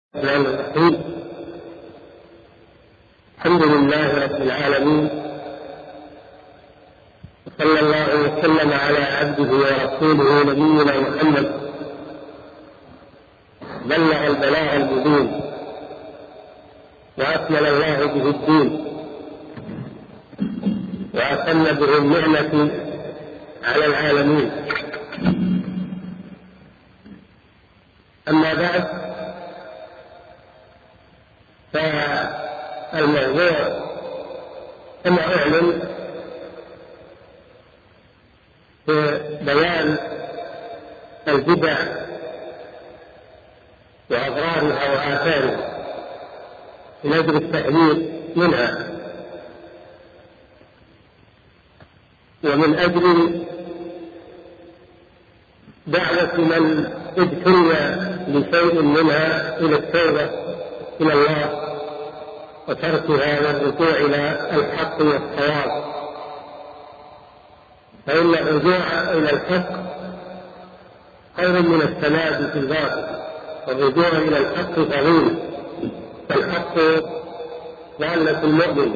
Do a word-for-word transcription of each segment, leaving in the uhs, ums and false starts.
الرحمن الرحيم. الحمد لله رب العالمين، وصلى الله وسلم على عبده ورسوله نبينا محمد، بلغ البلاغ المبين وأكمل الله به الدين وأتم به النعمة على العالمين. أما بعد، فالموضوع كما أعلن في بيان البدع وأضرارها وآثارها من أجل التحذير منها، ومن أجل دعوة من ابتلي لشيء منها إلى التوبة إلى الله وتركها والرجوع إلى الحق والصواب، فإن الرجوع إلى الحق خير من التمادي في الباطل، والرجوع إلى الحق فضيلة، فالحق ضالة المؤمن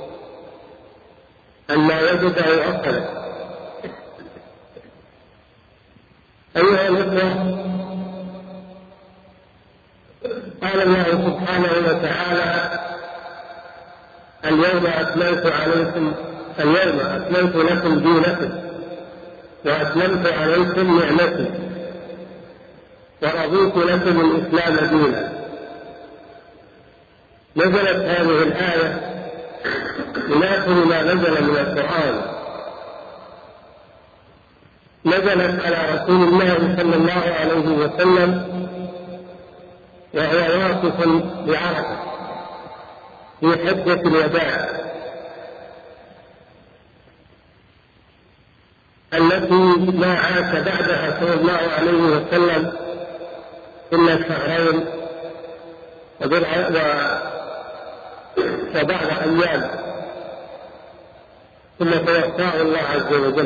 أما وجده أخذ. أيها الأخوة، قال الله سبحانه وتعالى: اليوم أكملت عليكم اليوم أكملت لكم دينكم وأتممت عليكم نعمتي ورضيت لكم الإسلام دينا. نزلت هذه الآية من آخر ما نزل من القرآن، نزلت على رسول الله صلى الله عليه وسلم وهو واقف بعرفة في حجة الوداع التي ما عاش بعدها صلى الله عليه وسلم إلا شهرين وبعض أيام، ثم توفاه الله عز وجل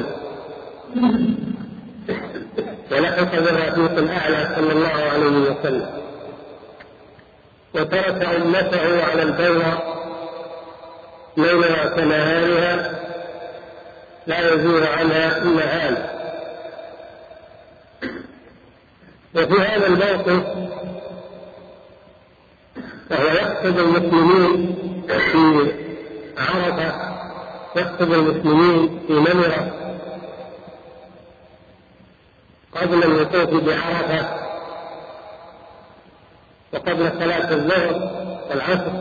ولحق بالرفيق الأعلى صلى الله عليه وسلم، وترك أمته على البيضاء ليلها كنهارها لا يزول عنها إلا هالك. وفي هذا الموقف وهو يقصد المسلمين في عرفة، يقصد المسلمين في نمرة قبل الوقوف بعرفة وقبل صلاة الظهر والعصر.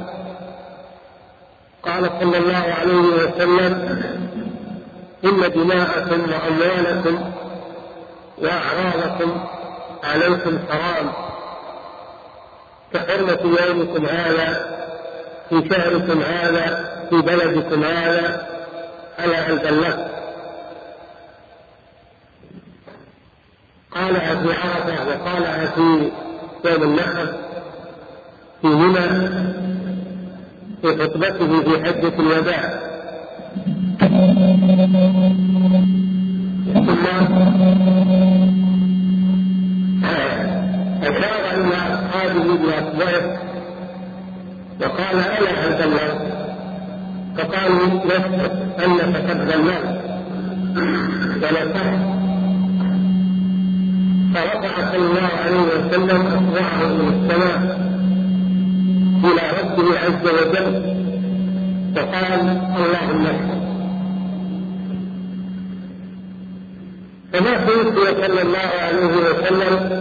قال صلى الله عليه وسلم: إن دماءكم وأموالكم وأعراضكم عليكم حرام كحرمة يومكم هذا في شهركم هذا في بلدكم هذا. ألا هل بلغت؟ قالها في عرفة وقالها في يوم النحر في منى في خطبته في حجة الوداع. ثم أشار إلى أصحابه بأصبعه وقال: ألا هل بلغت؟ فقالوا: نشهد أنك قد بلغت ونصحت. فرفع صلى الله عليه وسلم أصبعه من السماء إلى ربه عز وجل فقال: اللهم اشهد. فما توفي صلى الله عليه وسلم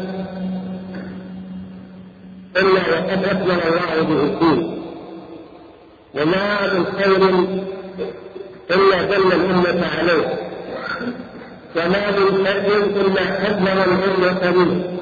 إلا وقد أكمل الله به الدين، وما من خير إلا دل الأمة عليه، وما من شر إلا حذر الأمة منه.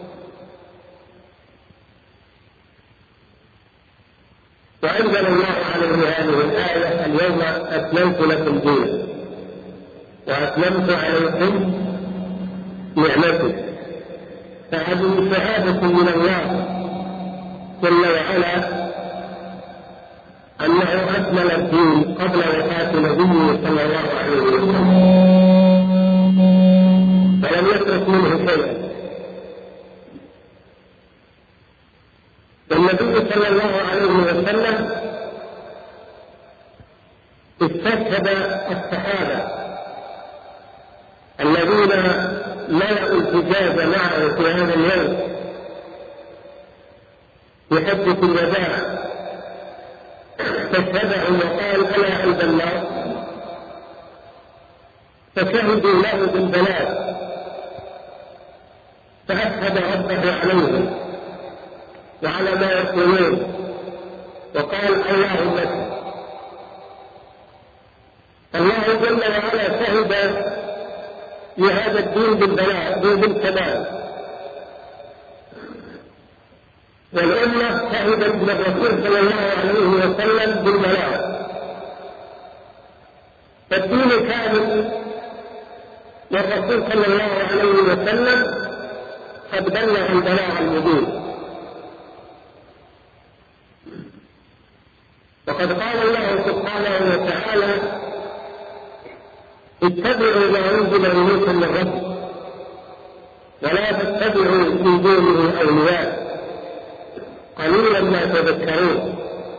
وأنزل الله عليه هذه الآية: اليوم أكملت لكم دينكم وأتممت عليكم نعمتي. فهذه شهادة من الله جل وعلا أنه أكمل الدين قبل وفاة نبيه صلى الله عليه وسلم، ولم يترك منه شيئا. والنبي صلى الله عليه وسلم استشهد الصحابة الذين ملأوا الحجاز معه في هذا اليوم في حجة الوداع، استشهدهم وقال ألا عند الله، فشهدوا له بالبلاء، فأشهد ربه عليهم وعلى ما يقولون، وقال اللهم اشهد. الله جل وعلا شهد لهذا الدين بالبلاء بالكمال، والأمة شهدت للرسول صلى الله عليه وسلم بالبلاء، فالدين كامل والرسول صلى الله عليه وسلم قد بلغ البلاغ المبين. وقد قال الله سبحانه وتعالى اتبعوا ما أنزل إليكم من ربكم ولا تتبعوا من دونه أولياء قليلا ما تذكرون.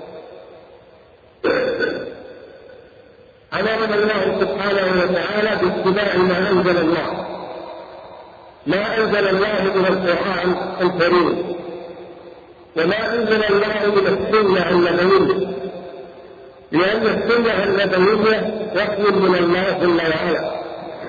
أمرنا الله سبحانه وتعالى باتباع ما أنزل الله، ما أنزل الله من القرآن الكريم وما أنزل الله من السنة النبوية، لأن السنة النبوية وحي من الله جل وعلا،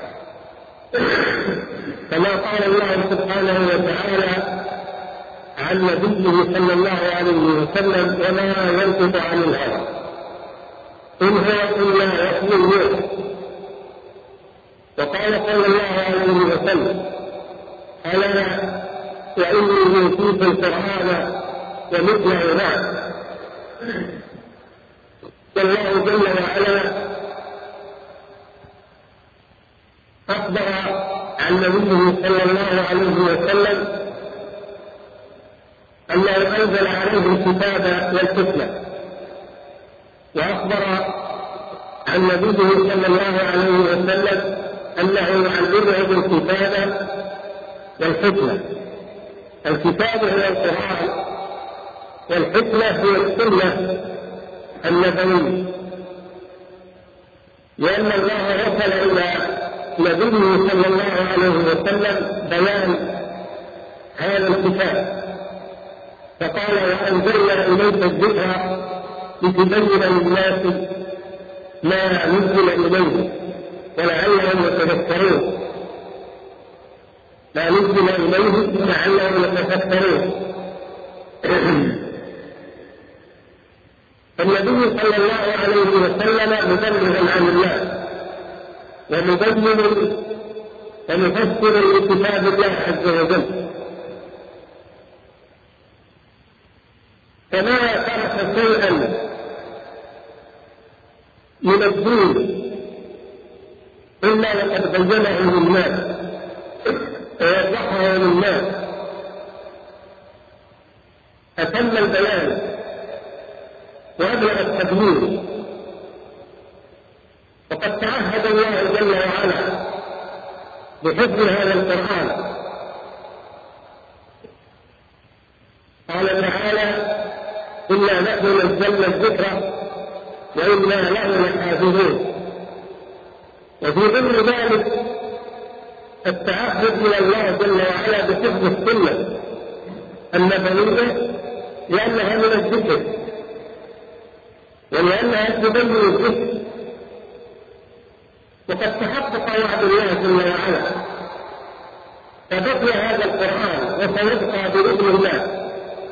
كما قال الله سبحانه وتعالى عن نبيه صلى الله عليه وسلم وما ينطق عن الهوى إن هو إلا وحي يوحى. وقال صلى الله عليه وسلم ألا وإني أوتيت القرآن ومثله معه. والله جل وعلا أخبر عن نبيه صلى الله عليه وسلم أنه أنزل عليه الكتاب والحكمة، وأخبر عن نبيه صلى الله عليه وسلم أنه يعلمه الكتاب والحكمة. الكتاب هو القرآن، والحكمة هي السنة النبوية، لأن الله رسل إلى نبيه صلى الله عليه وسلم بيان هذا الكتاب، فقال وأنزلنا إليك الذكر لتبين للناس ما نزل إليه ولعلهم يتذكرون، ما نزل إليه لعلهم يتذكرون. فالنبي صلى الله عليه وسلم مبلغ عن الله ومبين ومفسر لكتاب الله عز وجل، فما ترك شيئا من الدين إلا وقد بينه للناس ووضحه للناس، أتم البيان وأبلغ التبليغ. وقد تعهد الله جل وعلا بحفظ هذا القرآن، قال تعالى إنا نحن نزلنا الذكر وإنا له لحافظون. وفي ضمن ذلك التعهد من الله جل وعلا بحفظ السنة النبوية، لأنها من الذكر ولأنها تبين الذكر. وقد تحقق وعد الله جل وعلا، فبقي هذا القرآن وسيبقى بإذن الله،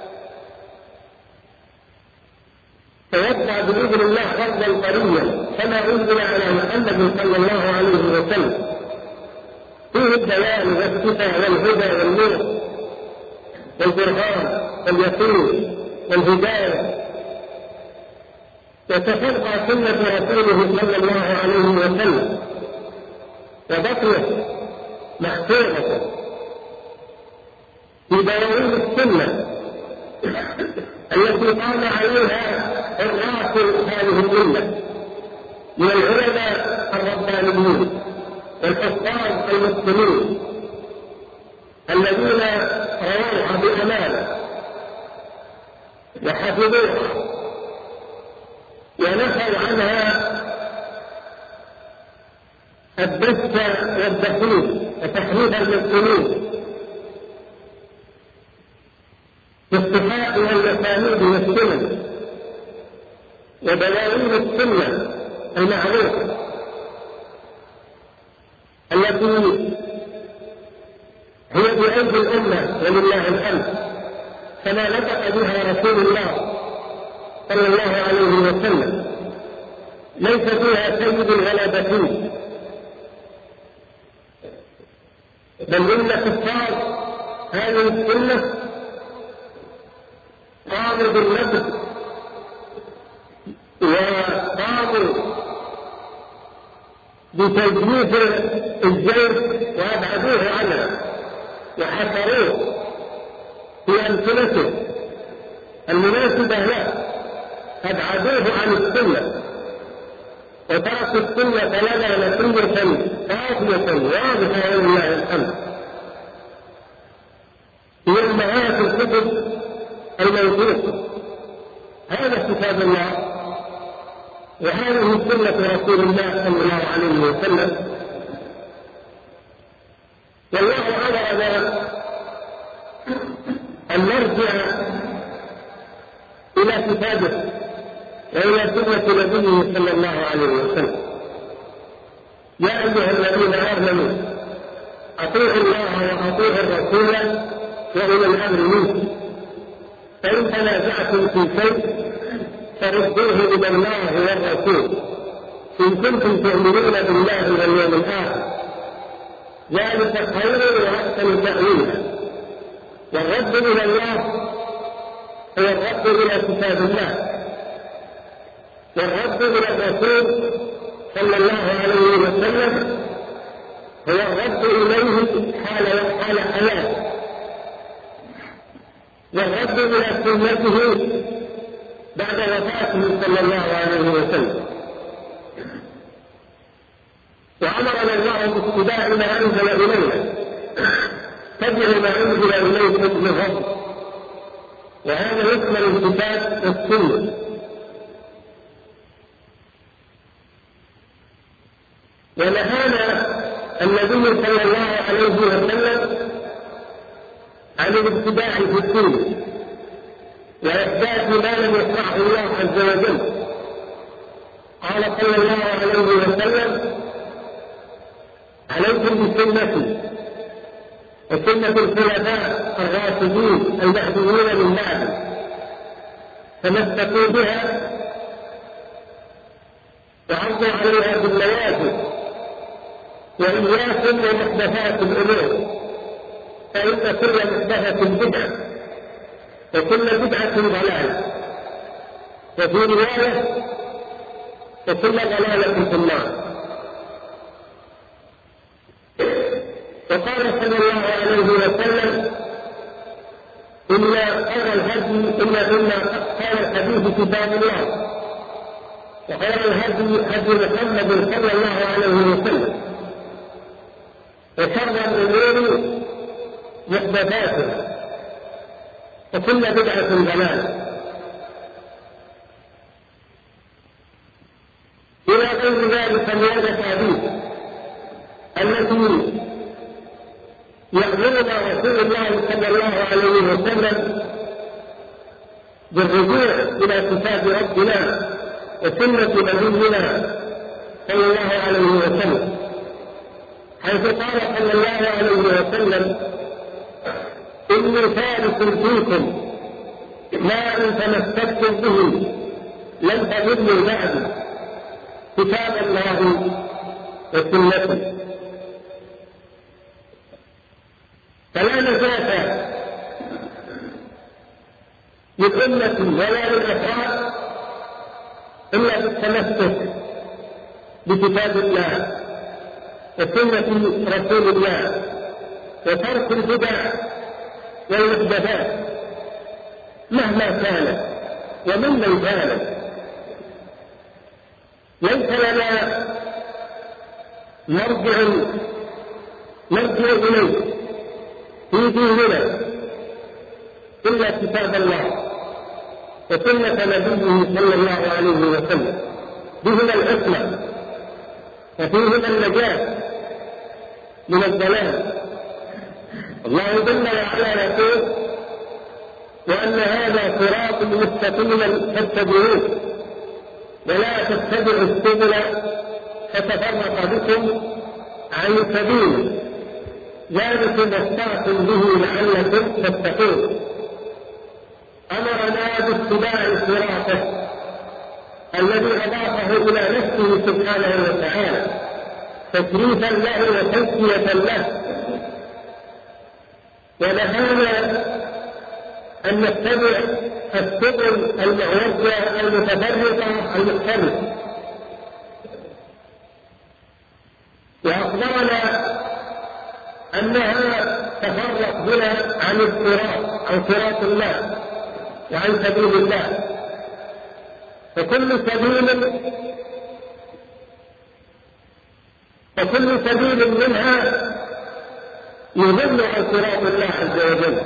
سيبقى بإذن الله فرضا قريا كما أنزل على محمد صلى الله عليه وسلم، فيه البيان والشفاء والهدى والنور والبرهان واليقين والهداية، وتتبقى سنة رسوله صلى الله عليه وسلم، وبقيت محفوظة في دواوين السنة التي قام عليها حراس هذه الأمة من العلماء الربانيين والحفاظ المسلمين الذين رووها بأمانة وحفظوها ونفوا عنها الدس والدخيل وتحريف المسلمين بالصفات والمسانيد والسنن ودواوين السنة المعروفة التي هي بأيدي الأمة ولله الحمد، كما نطق بها رسول الله صلى الله عليه وسلم، ليس فيها سيد ولا بخيل، بل إن كفار هذه السنة قاموا بالنبذ وقاموا بتجديد الزيت وأبعدوه عنه وحفروه في أمثلته المناسبة له، أبعدوه عن السنة وتركوا السنة لنا نقية كافية واضحة ولله الحمد في أمهات الكتب الموجودة. هذا كتاب الله وهذه سنة رسول الله صلى الله عليه وسلم، والله أمرنا أن نرجع إلى كتابه وإلى سنة نبيه صلى الله عليه وسلم. يا أيها الذين آمنوا أطيعوا الله وأطيعوا الرسول وأولي الأمر منكم، فإن تنازعتم في شيء فردوه إلى الله والرسول إن كنتم تؤمنون بالله واليوم الآخر، ذلك خير وأحسن تأويلا. والرد إلى الله هو الرد إلى كتاب الله، والرد إلى الرسول صلى الله عليه وسلم هو الرد إليه حال حال حياته، والرد إلى سنته بعد وفاته صلى الله عليه وسلم. وأمرنا الله باتباع ما أنزل إلينا، تبعوا ما أنزل إليكم من ربكم، وهذا يشمل الكتاب والسنة. ونهانا النبي صلى الله عليه وسلم عن الابتداع في السنة وإحداث ما لم يشرعه الله عز وجل. قال صلى الله عليه وسلم: عليكم بسنتي وسنة الخلفاء الراشدين المهديين من بعدي، تمسكوا بها وعضوا عليها بالنواجذ، وإياكم ومحدثات الأمور، فإن كل محدثة بدعة وكل بدعة ضلالة، وفي رواية وكل ضلالة في النار. وقال صلى الله عليه وسلم: إن خير الهدي إن إن خير الحديث كتاب الله، وخير الهدي هدي محمد صلى الله عليه وسلم، وشر الأمور محدثاتها، وكل بدعة ضلالة. إلى غير ذلك من الأحاديث التي يأمرنا رسول الله صلى الله عليه وسلم بالرجوع إلى كتاب ربنا وسنة نبينا صلى الله عليه وسلم، حيث قال صلى الله عليه وسلم: إني تارك فيكم ما إن تمسكتم به لن تضلوا بعدي، كتاب الله وسنته. فلا نجاة للأمة ولا للأفراد إلا بالتمسك بكتاب الله وسنة رسول الله، وترك البدع والمحدثات مهما كانت وممن كانت. ليس لنا مرجع نرجع إليه في ديننا إلا كتاب الله وسنة نبيه صلى الله عليه وسلم، بهما العصمة وفيهما النجاة من الضلال. الله جل وعلا يقول: وأن هذا صراط مستقيما فاتبعوه ولا تتبعوا السبل فتفرق بكم عن سبيله ذلكم وصاكم به لعلكم تتقون. أمرنا باتباع صراطه الذي أضافه إلى نفسه سبحانه وتعالى تشريفا له وتزكية له، ونهانا أن نتبع السبل المعوجة المتفرقة المختلفة، وأخبرنا أنها تفرق بنا عن الصراط، عن صراط الله وعن سبيل الله. فكل سبيل فكل سبيل منها يضل عن صراط الله عز وجل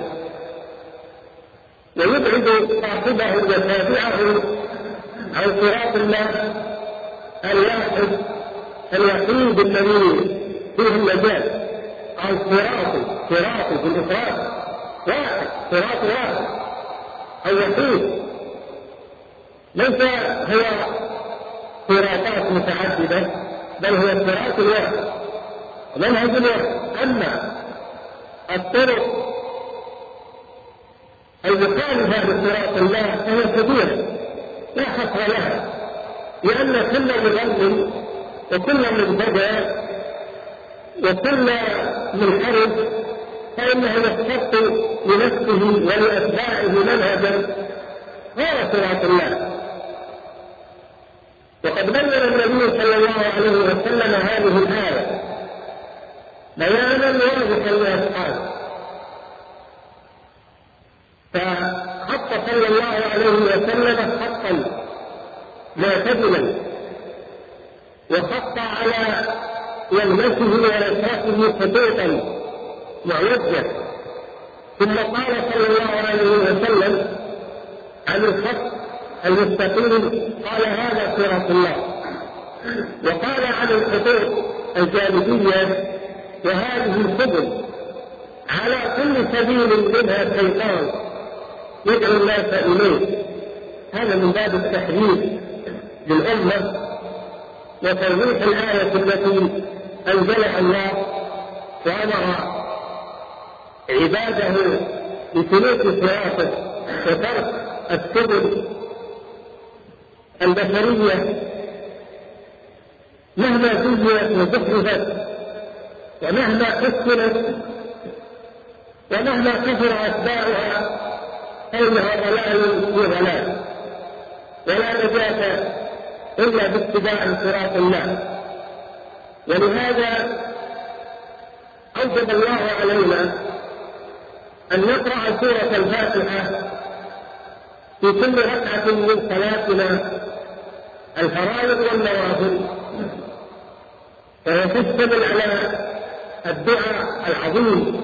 ويبعد صاحبه وتابعه عن صراط الله الواحد الوحيد الذي فيه النجاة، عن صراط صراط في الإفراد واحد، صراط واحد الوحيد، ليس هو صراطات متعددة بل هو الصراط الواحد منهج الواحد. أما الطرق المخالفة لصراط الله فهي كبيرة لا حصر لها، لأن كل مضل وكل مبتدع وكل منحرف فإنه يختص لنفسه ولأتباعه منهجا غير صراط الله. وقد بين النبي صلى الله عليه وسلم هذه الآية بيانا واضحا لأصحابه، فحط صلى الله عليه وسلم خطا معتدلا وخط على يمنته ونشرته خطوطا معوجة، ثم قال صلى الله عليه وسلم عن الخط المستقيم قال هذا صراط الله، وقال عن الخطوط الجانبية وهذه السبل على كل سبيل منها الشيطان يدعو الناس إليه. هذا من باب التحريف للأمة وتوضيح الآية التي أنزلها الله وأمر عباده بسلوك صراطه وترك السبل البشرية مهما زينت وزخرفت ومهما حسنت ومهما كثر أتباعها فإنها ضلال في ضلال، ولا نجاة إلا باتباع صراط الله. ولهذا أوجب الله علينا أن نقرأ سورة الفاتحة في كل ركعة من صلاتنا الفرائض والنوافل، وهي تشتمل على الدعاء العظيم،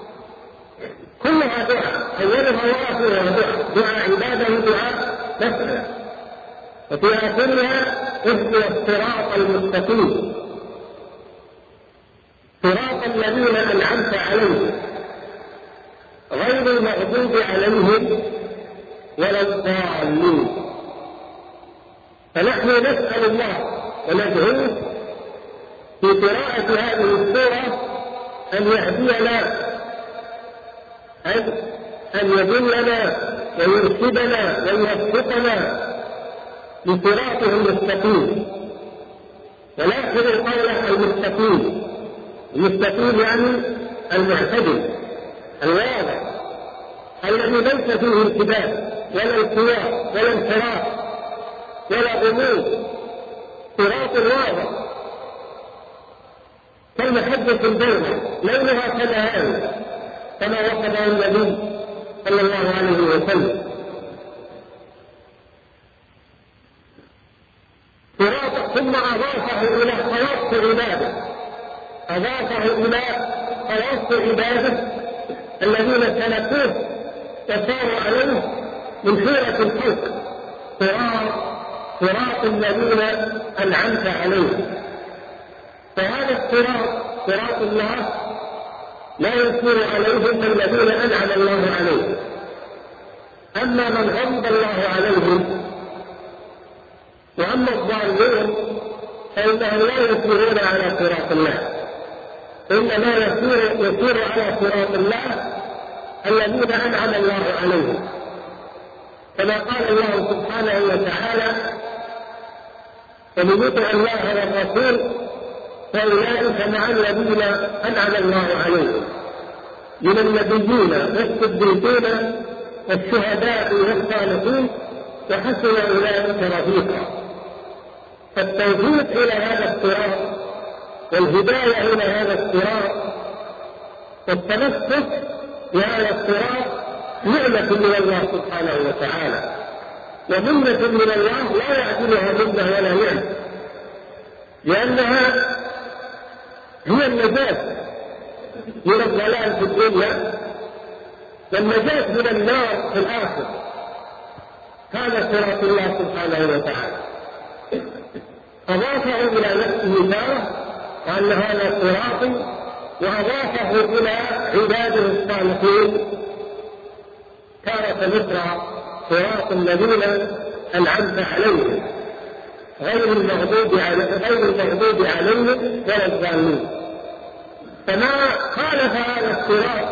كلها دعاء، أولها وآخرها دعاء، دعاء عبادة ودعاء مسألة، وفي آخرها اهدنا الصراط المستقيم صراط الذين أنعمت عليهم غير المغضوب عليهم ولا الضالين. فنحن نسأل الله وندعوه في قراءة هذه السورة أن يهدينا، أن أن يدلنا ويرشدنا ويوفقنا لصراطه المستقيم. ولكن القول المستقيم، المستقيم يعني المعتدل الواضح الذي ليس فيه ارتباك ولا التواء ولا انحراف ولا غموض، صراط واضح كالمحجة البيضاء لونها كنهار كما وصفه النبي صلى الله عليه وسلم. صراط ثم أضافه إلى خواص عباده، أضافه إلى خواص عباده الذين سلكوه وساروا عليه من خيرة الخلق صراط صراط الذين أنعمت عليهم. فهذا الصراط صراط الله لا يسير عليهم الذين أنعم الله عليهم. أما من غضب الله عليهم وأما الضالين فإنهم لا يسيرون على صراط الله، إنما يسير, يسير على صراط الله الذين أنعم الله عليهم، كما قال الله سبحانه وتعالى: ومن يطع الله والرسول فأولئك مع الذين أنعم الله عليهم من النبيين والصديقين والشهداء والصالحين وحسن أولئك رفيقا. فالتوفيق إلى هذا الصراط والهداية إلى هذا الصراط والتمسك بهذا الصراط نعمة من الله سبحانه وتعالى، ومنة من الله لا يعدلها منه ولا نعمة، لأنها هي النجاة من الضلال في الدنيا والنجاة من النار في الآخرة. هذا صراط الله سبحانه وتعالى. أضافه إلى نفسه تارة وأن هذا صراطي، وأضافه إلى عباده الصالحين تارة أخرى: صراط الذين أنعمت عليهم غير المغضوب عليهم ولا الضالين. فما خالف هذا الصراط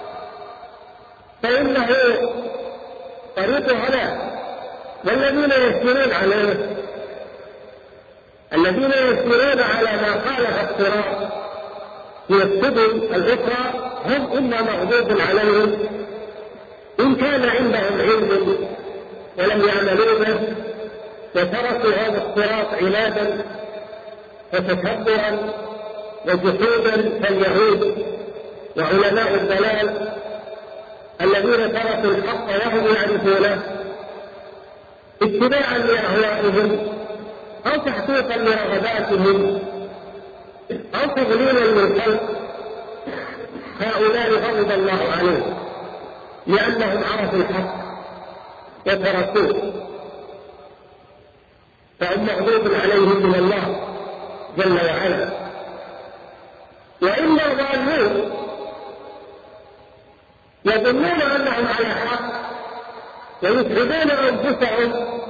فإنه طريق هلاك، والذين يسيرون عليه الذين يسيرون على ما خالف الصراط في السبل الأخرى هم إما مغضوب عليهم إن كان عندهم علم ولم يعملوا به وتركوا هذا الصراط عنادا وتكبرا وجحودا كاليهود وعلماء الضلال الذين تركوا الحق وهم يعرفونه اتباعا لأهوائهم أو تحقيقا لرغباتهم أو تضليلا للخلق. هؤلاء غضب الله عليهم لأنهم عرفوا الحق وتركوه، فهم مغضوب عليهم من الله جل وعلا. وإلا ضالون يظنون أنهم على حق ويتعبون أنفسهم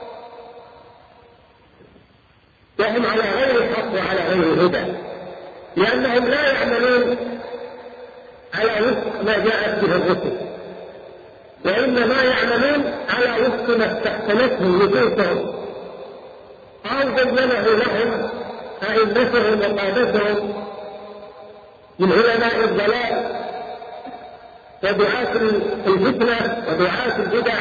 وهم على غير الحق وعلى غير الهدى، لأنهم لا يعملون على وفق ما جاءت به الرسل، وإنما يعملون على وفق ما استحسنته نفوسهم أو بينه لهم أئمتهم وقادتهم من علماء الضلال ودعاة الفتنة ودعاة البدع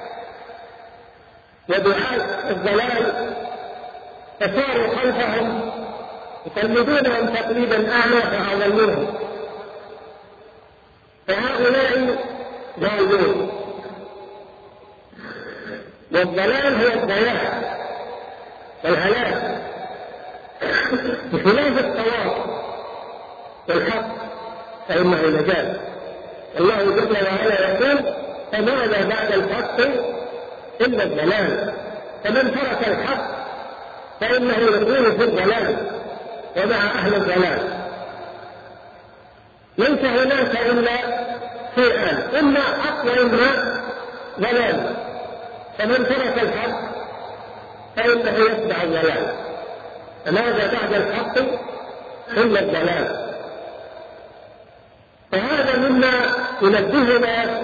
ودعاة الضلال، فصاروا خلفهم يقلدونهم تقليدا أعلى فأضلوهم. فهؤلاء ضالون، والضلال هو الضياع والهلاك، بخلاف الصواب والحق فإنه نجاة. الله جل وعلا يقول: فماذا بعد الحق إلا الضلال. فمن ترك الحق فإنه يكون في الضلال ومع أهل الضلال. ليس هناك إلا شيئان: إما حق وإما ضلال. فمن ترك الحق فإنه يتبع الضلال. فماذا بعد الحق إلا الضلال. فهذا مما ينبهنا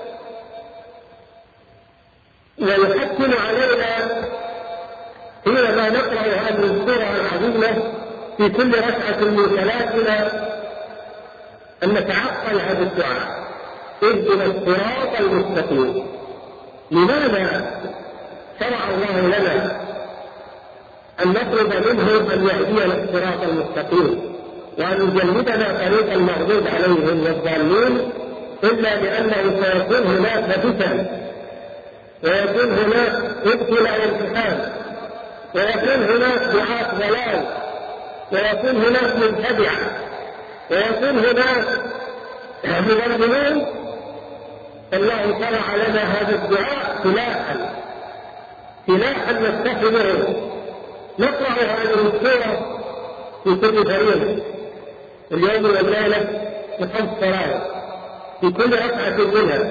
ويحتم علينا حينما نقرأ هذه السورة العظيمة في كل ركعة من صلاتنا أن نتعقل هذا الدعاء: اهدنا الصراط المستقيم. لماذا شرع الله لنا أن نطلب منه أن يهدينا الصراط المستقيم وأن يجنبنا طريق المغضوب عليهم والضالين؟ إلا لأنه سيكون هناك فتن، ويكون هناك ابتلاء وامتحان، ويكون هناك دعاة ضلال، ويكون هناك مبتدعة، ويكون هناك مضللون الله شرع لنا هذا الدعاء سلاحا سلاحا نستخدمه. نقرأ هذه السورة في كل فريضة اليوم والليلة بخمس صلوات في كل ركعة منها،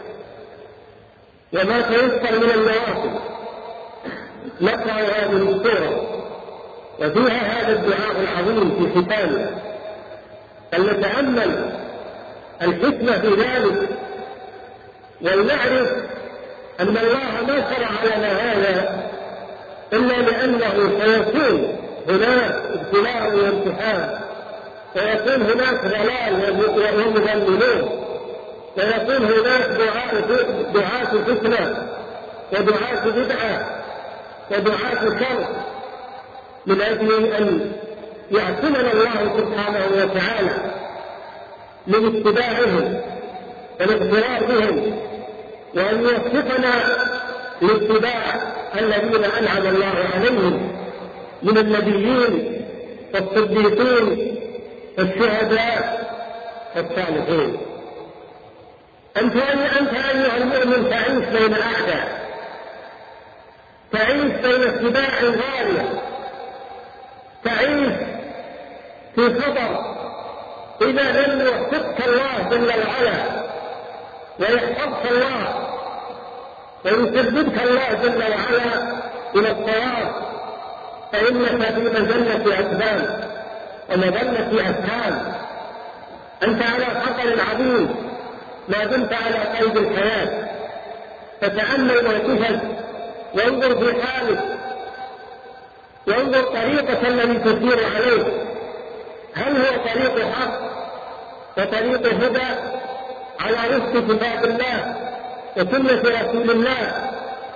وما تيسر من النوافل نقرأ هذه السورة وفيها هذا الدعاء العظيم في ختامه. فلنتأمل الحكمة في ذلك ولنعرف أن الله ما شرع لنا هذا إلا لأنه سيكون هناك ابتلاء وامتحان، ويكون هناك ضلال ومضللون، ويكون هناك دعاة فتنة ودعاة بدعة ودعاة شر، من أجل أن يعصمنا الله سبحانه وتعالى من اتباعهم والاغترار بهم، وأن يوفقنا لاتباع الذين أنعم الله عليهم من النبيين والصديقين والشهداء والصالحين. أنت أنت أيها المؤمن تعيش بين أعداء، تعيش بين اتباع غالية، تعيش في خطر إذا لم يوفقك الله جل وعلا ويحفظك الله ويثبتك الله جل وعلا إلى الصواب، فإنك في مجلة أسباب ومجلة أسهام. أنت على خطر عظيم ما دمت على قيد الحياة. فتأمل موقفك وانظر في حالك وانظر طريقة الذي تسير عليه، هل هو طريق حق وطريق هدى على وفق كتاب الله وسنة رسول الله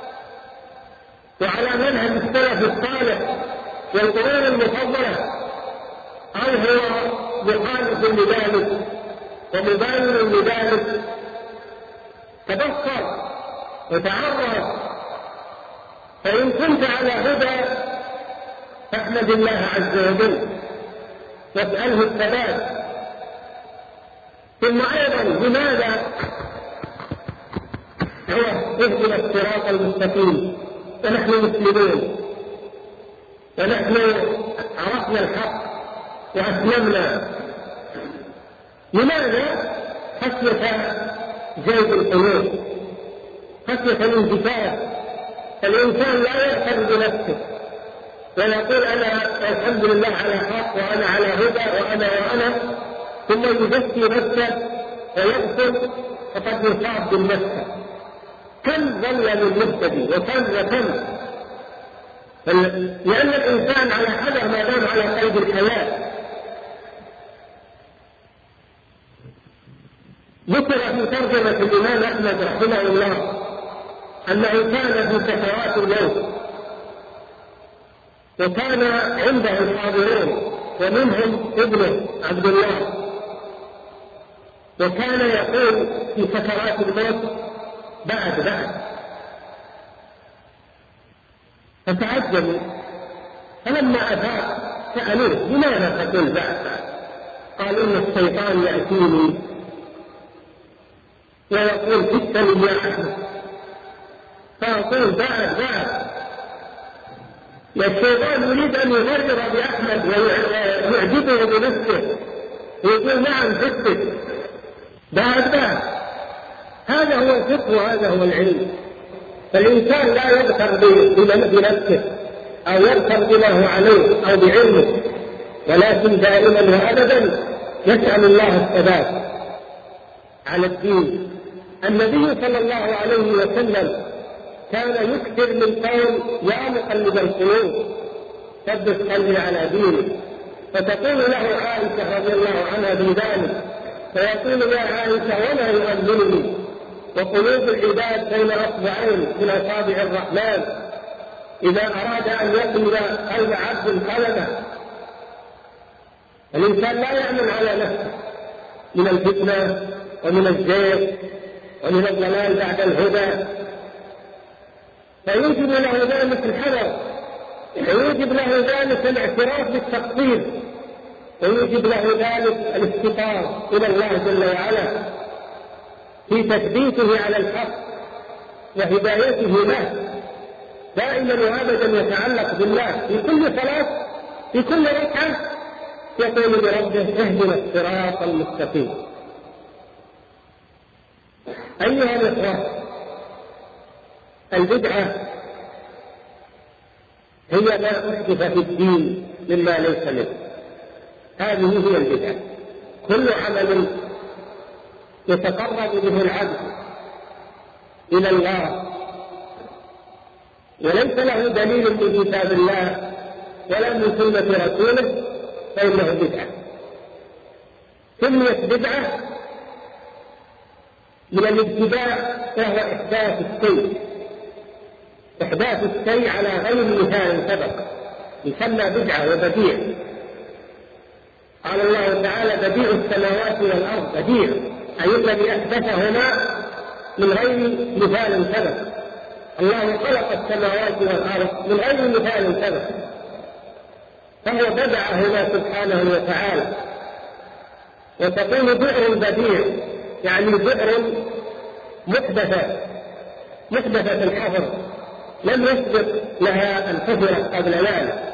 وعلى منهج السلف الصالح والقرون المفضلة، أو هو مخالف لذلك ومباين لذلك؟ تبصر وتعرف، فإن كنت على هدى فاحمد الله عز وجل واسأله الثبات. ثم أيضا لماذا هو اهدنا الصراط المستقيم ونحن مسلمون ونحن عرفنا الحق وأسلمنا؟ لماذا؟ خشية زيد القلوب، خشية الانتفاع. فالإنسان لا يغتر بنفسه ويقول أنا الحمد لله على حق وأنا على هدى وأنا وأنا ثم يزكي نفسه ويغفر فقد يصاب بالنفس. كم ظل من مبتدي وكم وكم، لأن الإنسان على حذر ما دام على قيد الحياة. ذكر في ترجمة الإمام أحمد رحمه الله أنه كان في سكرات الموت وكان عنده الحاضرون ومنهم ابنه عبد الله، وكان يقول في سكرات الموت بعد بعد، فتعجبوا. فلما أفاق سألوه لماذا تقول بعد بعد؟ قال إن الشيطان يأتيني ويقول فتني يا أحمد، فأقول بعد بعد. الشيطان يريد أن يغرر بأحمد ويعجبه بنفسه ويقول نعم فتك بعد بعد. هذا هو الفقه وهذا هو العلم. فالإنسان لا يغتر بنفسه أو يغتر بما هو عليه أو بعلمه، ولكن دائما وأبدا يسأل الله الثبات على الدين. النبي صلى الله عليه وسلم كان يكثر من قول يا مقلب القلوب ثبت قلبي على دينك، فتقول له عائشة رضي الله عنها بذلك، فيقول يا عائشة وما يؤمنني وقلوب العباد بين أصبعين من أصابع الرحمن إذا أراد أن يقلب قلب عبد قلبه. الإنسان لا يأمن على نفسه من الفتنة ومن الزيغ ومن الضلال بعد الهدى، فيوجب له ذلك الحذر، ويوجب له ذلك الاعتراف بالتقصير، ويوجب له ذلك الافتقار إلى الله جل وعلا. في تثبيته على الحق وهدايته له، دائما وابدا يتعلق بالله في كل صلاة، في كل ركعة يقول لربه اهدنا الصراط المستقيم. أيها الإخوة، البدعة هي ما أحدث في الدين مما ليس منه، هذه هي البدعة. كل عمل يتقرب به العبد إلى الله وليس له دليل من كتاب الله ولا من سنة رسوله فإنه بدعة. سميت بدعة من الابتداع، وهو إحداث الشيء إحداث الشيء على غير مثال سبق، يسمى بدعة وبديع. قال الله تعالى بديع السماوات والأرض، بديع أي الذي أحدثهما من غير مثال سبق. الله خلق السماوات والأرض من غير مثال سبق، فهو بدعهما سبحانه وتعالى. وتكون بئر بديع يعني بئر محدثة محدثة الحفر، لم يسبق لها أن حفرت قبل ذلك.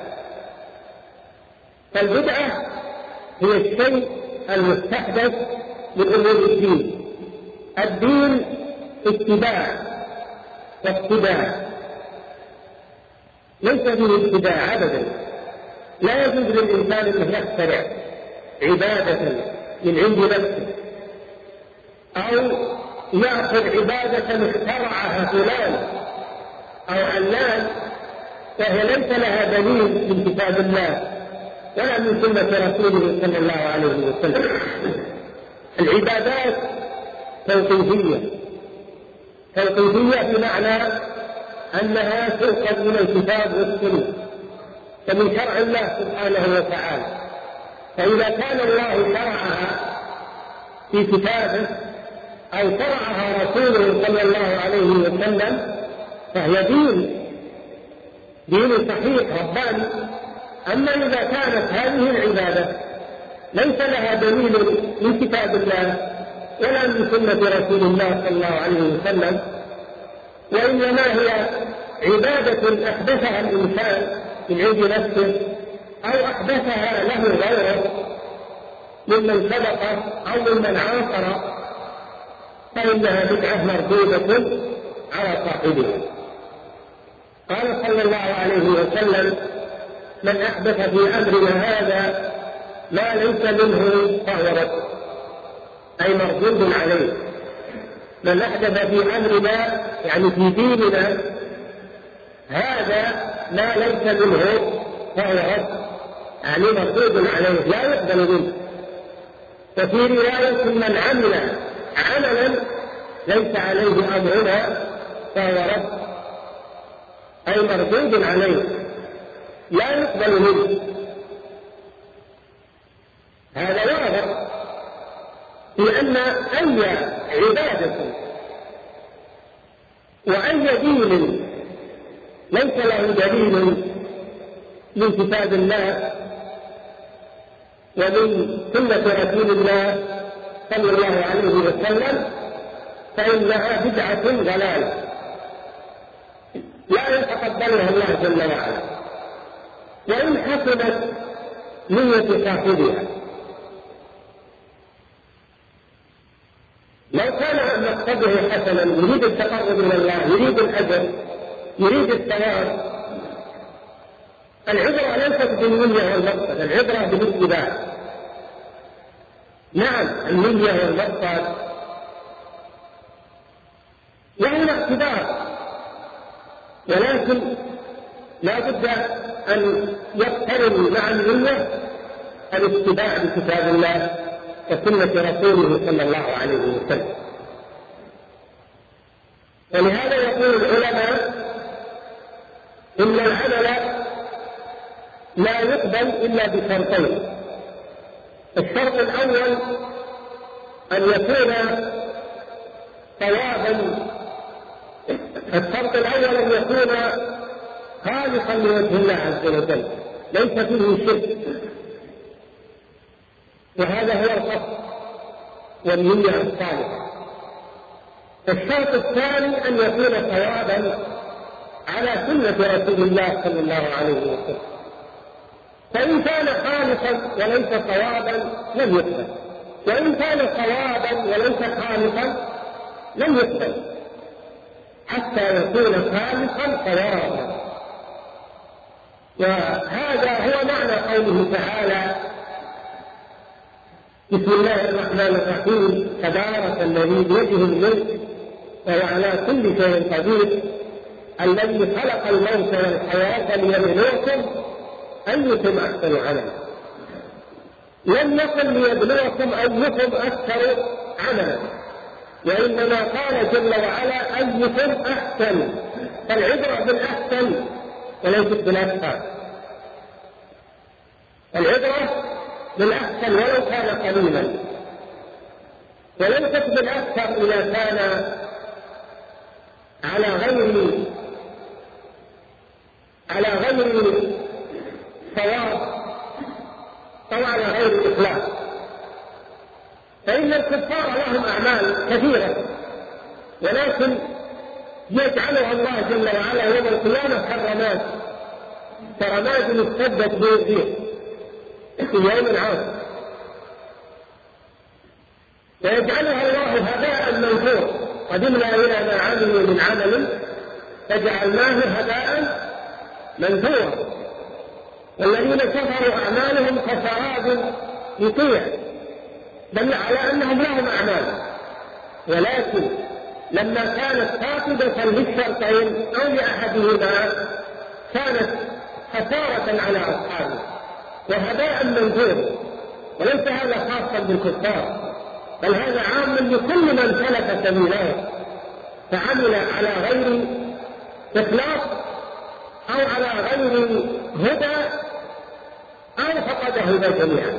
فالبدعة هي الشيء المستحدث من أمور الدين. الدين اتباع واتباع، ليس فيه اتباع أبدا. لا يجوز للإنسان أن يخترع عبادة من عند نفسه أو يأخذ عبادة اخترعها فلان أو علان وهي ليس لها دليل من كتاب الله ولا من سنة رسوله صلى الله عليه وسلم. العبادات توقيفية، توقيفية بمعنى أنها تؤخذ من الكتاب والسنة فمن شرع الله سبحانه وتعالى. فإذا كان الله شرعها في كتابه أو شرعها رسوله صلى الله عليه وسلم فهي دين دين صحيح رباني. أما إذا كانت هذه العبادة ليس لها دليل من كتاب الله ولا من سنة رسول الله صلى الله عليه وسلم، وإنما هي عبادة أحدثها الإنسان من عند نفسه أو أحدثها له غيره ممن سبقه أو ممن عاصر، فإنها بدعة مردودة على صاحبها. قال صلى الله عليه وسلم من أحدث في أمرنا هذا ما ليس منه فهو رد، أي مردود عليه. من أحدث في أمرنا يعني في ديننا هذا ما ليس منه فهو رد، يعني مردود عليه لا يقبل منه. وفي رواية من عمل عملا ليس عليه أمرنا فهو رد، أي مردود عليه لا يقبل منه. هذا واضح في أن أي عبادة وأي دين ليس له دليل من كتاب الله ومن سنة رسول الله صلى الله عليه وسلم فإنها بدعة ضلالة لا يتقبلها الله جل وعلا، وإن حسنت نية صاحبها. لو كان مقصده حسنا يريد التقرب إلى الله، يريد الأجر، يريد الثواب، العبرة ليست بالنية والمقصد، العبرة بالاتباع. نعم النية والمقصد يعني اعتبار، ولكن لا بد أن يقترن مع النية الاتباع بكتاب الله وسنة رسوله صلى الله عليه وسلم. ولهذا يقول العلماء إن العمل لا يقبل إلا بشرطين. الشرط الأول أن يكون صوابا، الشرط الأول أن يكون خالصا لوجه الله عز وجل ليس فيه شرك، وهذا هو القصد والنية الصالحة. الشرط الثاني أن يكون صوابا على سنة رسول الله صلى الله عليه وسلم، فإن كان خالصا وليس صوابا لم يقبل، وإن كان صوابا وليس خالصا لم يقبل، حتى يكون خالصا صوابا. وهذا هو معنى قوله تعالى: بسم الله الرحمن الرحيم، تبارك الذي بيده الملك وهو على كل شيء قدير، الذي خلق الموت والحياة ليبلوكم أيكم أحسن عملا. لم يقل ليبلوكم أيكم أكثر عملا، وإنما قال جل وعلا أيكم أحسن، فالعبرة بالأحسن وليست بالأكثر. العبرة بالأحسن ولو كان قليلا، وليست بالأكثر إذا كان على غير على غير صواب أو على غير إخلاص. فإن الكفار لهم أعمال كثيرة، ولكن يجعلها الله جل وعلا يوم القيامة كرماد، كرماد اشتدت به الريح في يوم عاصف، ويجعلها الله هباء منثورا. قدمنا إلى ما عملوا من عمل فجعلناه هباء منثورا. والذين كفروا أعمالهم كسراب بقيع، دل على أنهم لهم أعمال، ولكن لما كانت فاقدة للشرطين أو لأحدهما كانت خسارة على أصحابه وهباء منثورا. وليس هذا خاصا بالكفار، بل هذا عام لكل من سلك سبيله فعمل على غير إخلاص أو على غير هدى أو فقد هدى جميعا.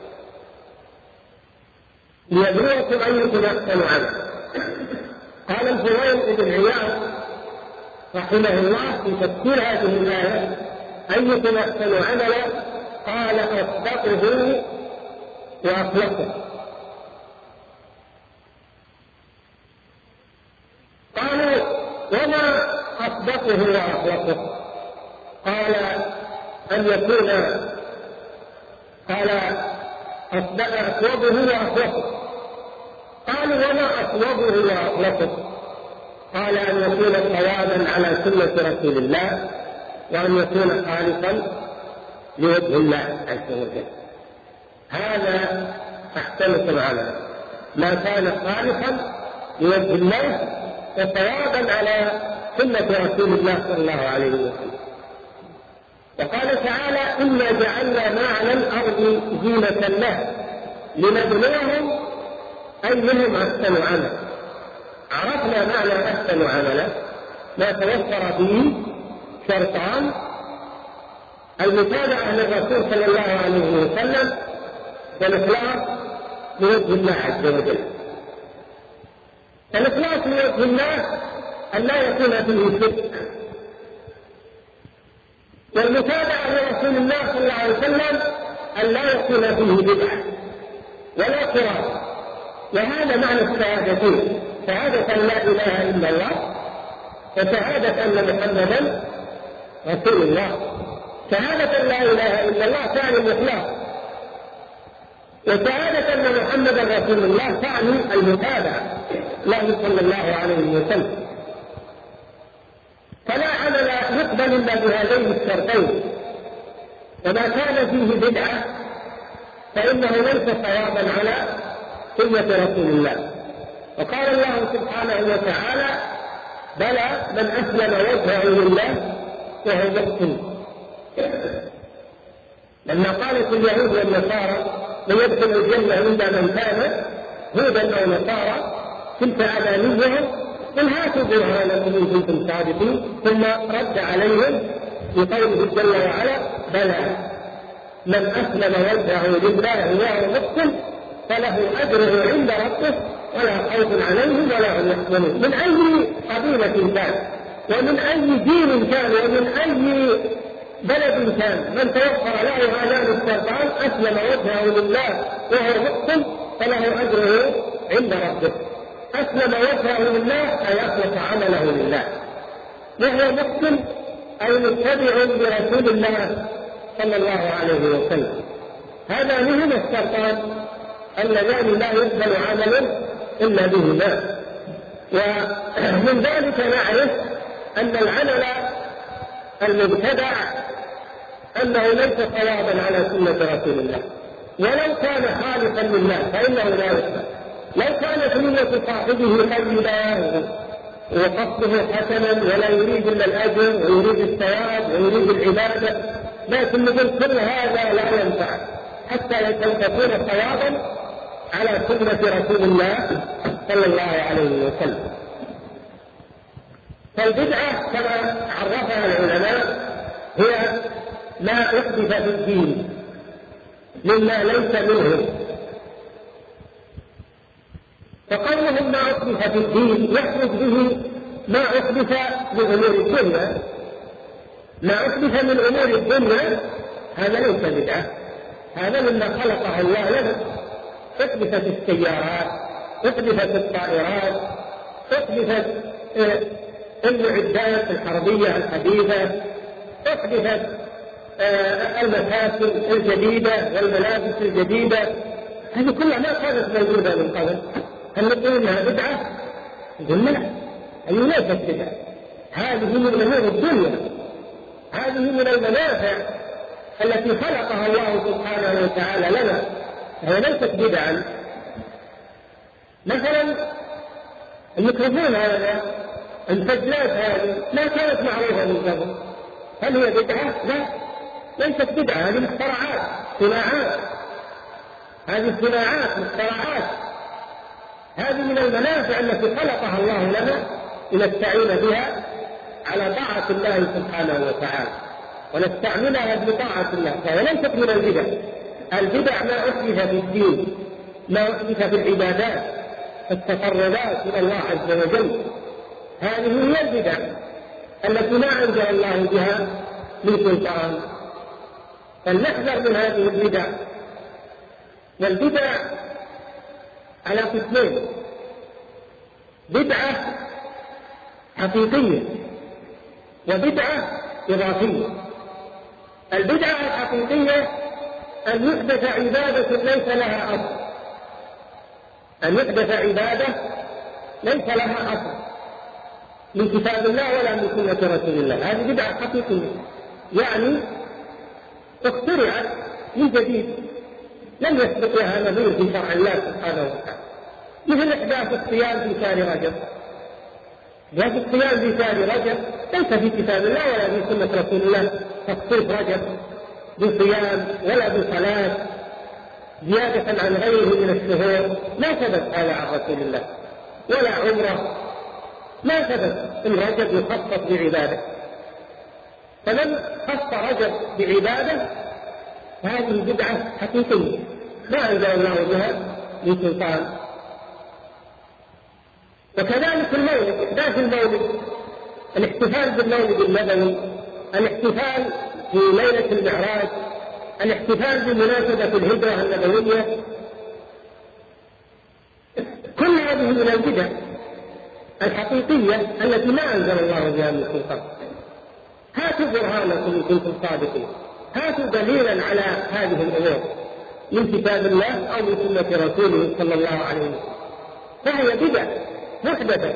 ليبلوكم أيكم أحسن عملا. قال الفضيل بن عياض رحمه الله في تفسير هذه الآية: أيكم أحسن عملا؟ قال: أصدقه وأخلصه. قالوا: وما أصدقه وأخلصه؟ قال: أن يكون قال أصوبه وأخلصه. قالوا: وما أصوبه وأخلصه؟ قال: أن يكون صوابا على سنة رسول الله، وأن يكون خالصا لوجه الله عز وجل. هذا أحسنكم عملا، ما كان خالصا لوجه الله وصوابا على سنة رسول الله صلى الله عليه وسلم. وقال تعالى: إنا جعلنا ما على الأرض زينة له لنبلوهم أيهم أحسن عملا. عرفنا معنى أحسن عملا، ما توفر فيه شرطان: المتابعة للرسول صلى الله عليه وسلم، والإخلاص لوجه الله عز وجل. الإخلاص لوجه الله أن لا يكون فيه شرك، والمتابعة لرسول الله صلى الله عليه وسلم أن لا يكون فيه بدعة ولا خرافة. وهذا معنى الشهادتين: شهادة أن لا إله إلا الله، وشهادة أن محمدا رسول الله. شهادة لا إله إلا الله تعني الإخلاص، وشهادة أن محمدا رسول الله تعني المتابعة له صلى الله عليه وسلم. فلا عمل يقبل إلا بهذين الشرطين، وما كان فيه بدعة فإنه ليس صوابا على سنة رسول الله. وقال الله سبحانه وتعالى: بلى من أسلم وجهه لله وهو محسن. لما قالت اليهود والنصارى من يدخل الجنة إلا من كان هودا أو نصارى تلك أمانيهم، قل هاتوا برهانكم إن كنتم صادقين. ثم رد عليهم بقوله جل وعلا: بلى من أسلم وجهه لله وهو محسن فله أجره عند ربه ولا خوف عليهم ولا هم يحزنون. من أي قبيلة كان، ومن أي دين كان، ومن أي بلد كان، من توفر له هذان الشرطان أسلم وجهه لله وهو محسن فله أجره عند ربه أسلم وجهه لله أي أخلص عمله لله، وهو مسلم أي متبع برسول الله صلى الله عليه وسلم. هذا مهم الشرطان اللذان لا يقبل عمل إلا بهما. ومن ذلك نعرف أن العمل المبتدع أنه ليس صوابا على سنة رسول الله، ولو كان خالصا لله فإنه لا يقبل. لو كانت نية صاحبه طيبة وقصده حسنا ولا يريد إلا الأجر ويريد الثواب ويريد العبادة، لكن نقول كل هذا لا ينفع حتى تكون صوابا على سنة رسول الله صلى الله عليه وسلم. فالبدعة كما عرفها العلماء هي ما أحدث في الدين مما ليس منه. فقولهم ما أحدث في الدين يخرج به ما أحدث من أمور الدنيا. ما أحدث من أمور الدنيا هذا ليس بدعة، هذا مما خلقه الله لنا. أحدثت السيارات، أحدثت الطائرات، أحدثت المعدات الحربية الحديثة، أحدثت المكاسب الجديدة والملابس الجديدة، هذه كلها ما كانت موجودة من قبل. هل نقول انها بدعة؟ نقول لا، هي ليست بدعة، هذه من امور الدنيا، هذه من المنافع التي خلقها الله سبحانه وتعالى لنا، هي ليست بدعا. مثلا الميكروفون هذا، الفجلات هذه ما كانت معروفة من قبل، هل هي بدعة؟ لا، ليست بدعة، هذه مخترعات، صناعات، هذه صناعات مخترعات، هذه من المنافع التي خلقها الله لنا لنستعين بها على طاعة الله سبحانه وتعالى ونستعملها بطاعة الله، فهي ليست من البدع. البدع ما أحدث في الدين، ما أحدث في العبادات، التقربات إلى الله عز وجل، هذه هي البدع التي ما أنزل الله بها من سلطان. فلنحذر من هذه البدع. والبدع على قسمين: بدعة حقيقية وبدعة إضافية. البدعة الحقيقية أن يحدث عبادة ليس لها أصل، أن يحدث عبادة ليس لها أصل من كتاب الله ولا من سنة رسول الله، هذه بدعة حقيقية، يعني اخترعت من جديد لم يسبق لها نظير في شرع الله سبحانه وتعالى، مثل إحداث الصيام في شهر رجب. إحداث الصيام في شهر رجب ليس في كتاب الله ولا في سنة رسول الله تخصيص رجب بصيام ولا بصلاة زيادة عن غيره من الشهور، ما ثبت هذا عن رسول الله، ولا عمره، ما ثبت ان رجب يخصص بعبادة. فمن خص رجب بعبادة هذه بدعة حقيقية ما أنزل الله بها من سلطان. وكذلك المولد، إحداث المولد، الاحتفال بالمولد النبوي، الاحتفال في ليلة المعراج، الاحتفال بمناسبة الهجرة النبوية، كل هذه من البدع الحقيقية التي ما أنزل الله بها من سلطان. هاتوا برهانكم إن كنتم صادقين، هاتوا دليلا على هذه الأمور من كتاب الله أو من سنة رسوله صلى الله عليه وسلم، فهي بدع محدثة.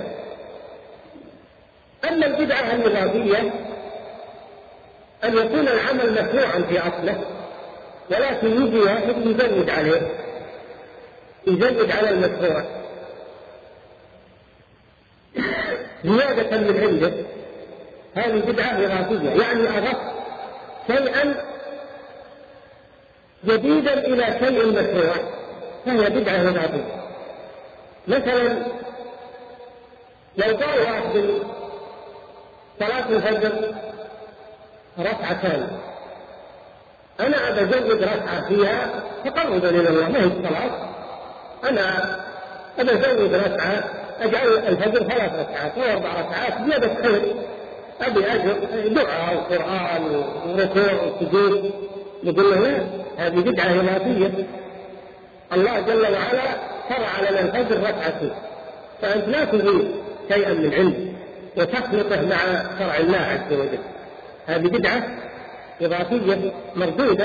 أما البدعة الإضافية أن يكون العمل مشروعا في أصله، ولكن يجي واحد يزود عليه، يزود على المشروع زيادة من عنده، هذه بدعة إضافية، يعني أضاف شيئا جديدا إلى شيء مشروع، فهي بدعة إضافية. مثلا لو قال واحد صلاة الفجر ركعتان، أنا أبزود ركعة فيها تقربا إلى الله، ما هي الصلاة، أنا أبزود ركعة، أجعل الفجر ثلاث ركعات أو أربع ركعات زيادة خير، أبي أجر دعاء وقرآن وركوع وسجود. نقول له لا، هذه بدعة إضافية. الله جل وعلا شرع لنا الفجر ركعتين، فأنت لا تضيف شيئا من علم وتخلطه مع شرع الله عز وجل، هذه بدعة إضافية مردودة.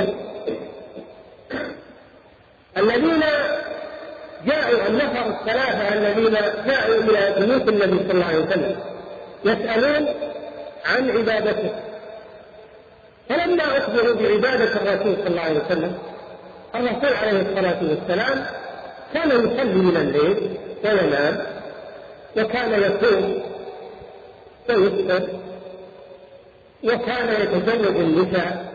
الذين جاءوا النفر الثلاثة الذين جاءوا إلى بيوت النبي صلى الله عليه وسلم يسألون عن عبادته، فلما أخبروا بعبادة الرسول صلى الله عليه وسلم، الرسول عليه الصلاة والسلام كان يصلي من الليل وينام، وكان يصوم ويفطر، وكان يتزوج النساء.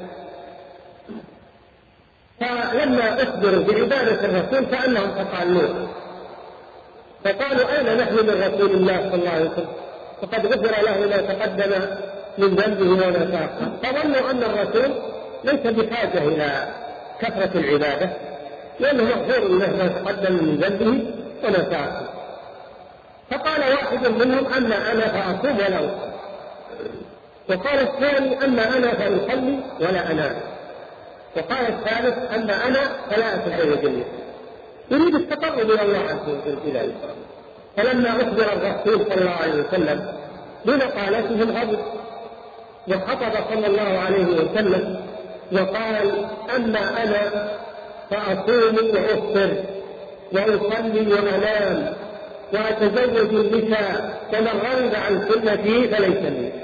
فلما أخبروا بعبادة الرسول كأنهم تطالوه، فقالوا أين نحن من رسول الله صلى الله عليه وسلم، فقد غفر له ما تقدم من ذنبه وما تأخر. فظنوا أن الرسول ليس بحاجة إلى كثرة العبادة، لأنه مغفور له ما تقدم من ذنبه وما تأخر. فقال واحد منهم: أما أنا فأصوم ولا أصلي. وقال الثاني: أما أنا فأصلي ولا أنام. وقال الثالث: أما أنا فلا أتزوج النساء. يريد التقرب إلى الله عز وجل بذلك. فلما أخبر الرسول صلى الله عليه وسلم بمقالتهم غضب، وخطب صلى الله عليه وسلم وقال: أما أنا فأصوم وأفطر وأصلي وأنام وأتزوج النساء، فمن رغب عن سنتي فليس مني.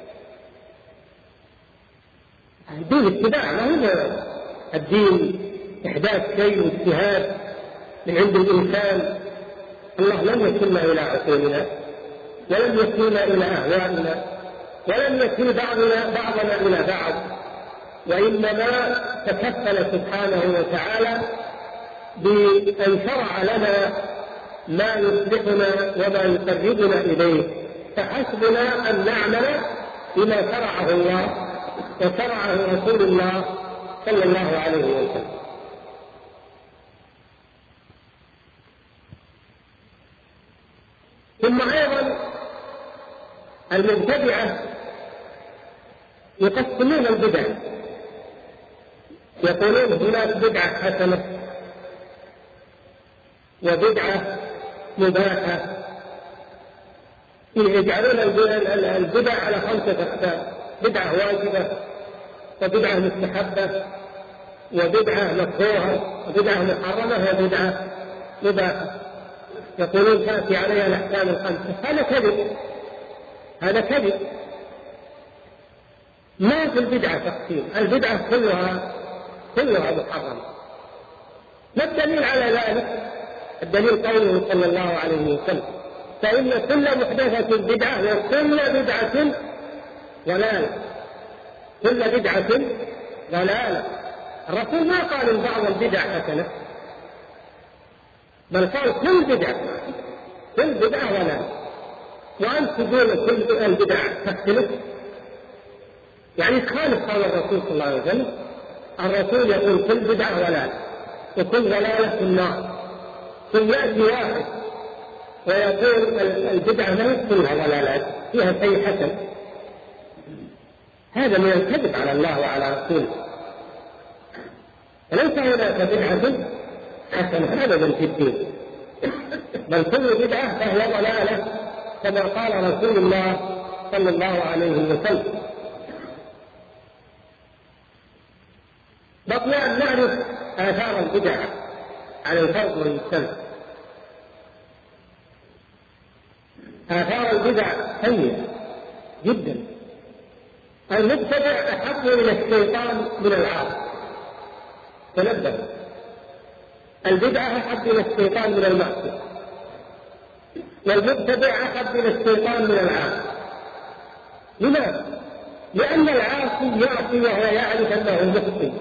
الدين اتباع، ما هو الدين إحداث شيء واجتهاد من عند الإنسان. الله لم يكلنا إلى عقولنا، ولم يكلنا إلى أهوائنا، ولم يكل بعضنا بعضنا إلى بعض، وإنما تكفل سبحانه وتعالى بأن شرع لنا ما يصلحنا وما يقربنا إليه، فحسبنا أن نعمل بما شرعه الله وشرعه رسول الله صلى الله عليه وسلم. ثم أيضا المبتدعة يقسمون البدع، يقولون هناك بدعة حسنة وبدعة مباحة، يجعلون البدع على خمسة أقسام: بدعة واجبة، وبدعة مستحبة، وبدعة مكروهة، وبدعة محرمة، وبدعة مباحة. يقولون تأتي عليها الأحكام الخمسة. هذا كذب، هذا كذب. ما في البدعة تقسيم، البدعة كلها كلها محرمة. ما الدليل على ذلك؟ الدليل قوله صلى الله عليه وسلم: فإن كل محدثة بدعة وكل بدعة ضلالة. كل بدعة ضلالة. الرسول ما قال إن بعض البدع حسنة، بل قال كل بدعة كل بدعة ضلالة. وأنت تقول كل البدع تختلف، يعني تخالف قول الرسول صلى الله عليه وسلم. الرسول يقول كل بدعة ضلالة وكل ضلالة في النار، ثم يأتي واحد ويقول البدعة ما كلها ضلالات، فيها شيء حسن. هذا من الكذب على الله وعلى رسوله. ليس هناك بدعة حسنة أبدا في الدين، بل كل بدعة فهي ضلالة، كما قال رسول الله صلى الله عليه وسلم. بقي أن نعرف آثار البدع على الفرد والمجتمع. آثار البدع سيئة جدا. المبتدع أحب إلى الشيطان من العاصي. تنبه، البدعة أحب إلى الشيطان من المعصية، والمبتدع أحب إلى الشيطان من العاصي. لماذا؟ لأن العاصي يعصي وهو يعرف أنه مخطئ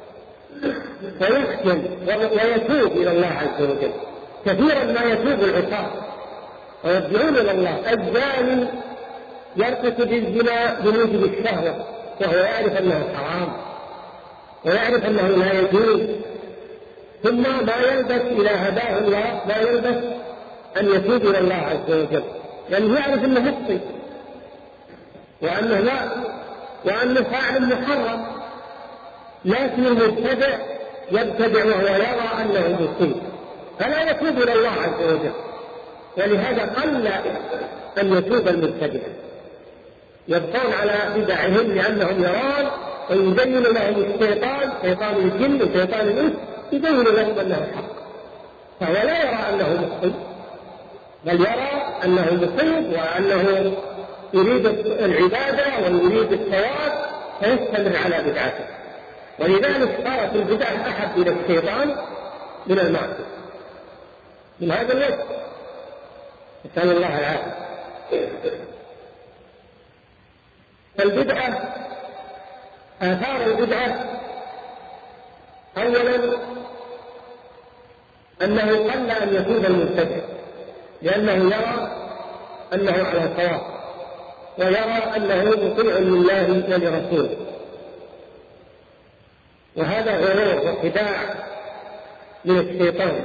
ويخجل ويتوب إلى الله عز وجل. كثيرا ما يتوب العصاة ويرجعون إلى الله. الزاني يرتكب الزنا بموجب الشهوة وهو يعرف أنه حرام ويعرف أنه لا يجوز، ثم ما يلبس إلى هداه الله ما يلبس أن يتوب إلى الله عز وجل، لأنه يعرف أنه مخطئ وأنه لا وأنه فاعل محرم. لكن المبتدع يبتدع وهو يرى أنه مصيب، فلا يتوب إلى الله عز وجل، ولهذا قل أن يتوب المبتدع، يبقون على بدعهم لأنهم يرون ويبين لهم الشيطان، شيطان الجن وشيطان الإنس، يبين لهم أنه حق، فهو لا يرى أنه مخطئ، بل يرى أنه مصيب وأنه يريد العبادة ويريد الثواب فيستمر على بدعته. ولذلك صارت البدعة أحب إلى الشيطان من المعصية من هذا الوجه، نسأل الله العافية. فالبدعة، آثار البدعة: أولا أنه قل أن يتوب المبتدع لأنه يرى أنه على صواب ويرى أنه مطيع لله ولرسوله، وهذا غرور وخداع من الشيطان.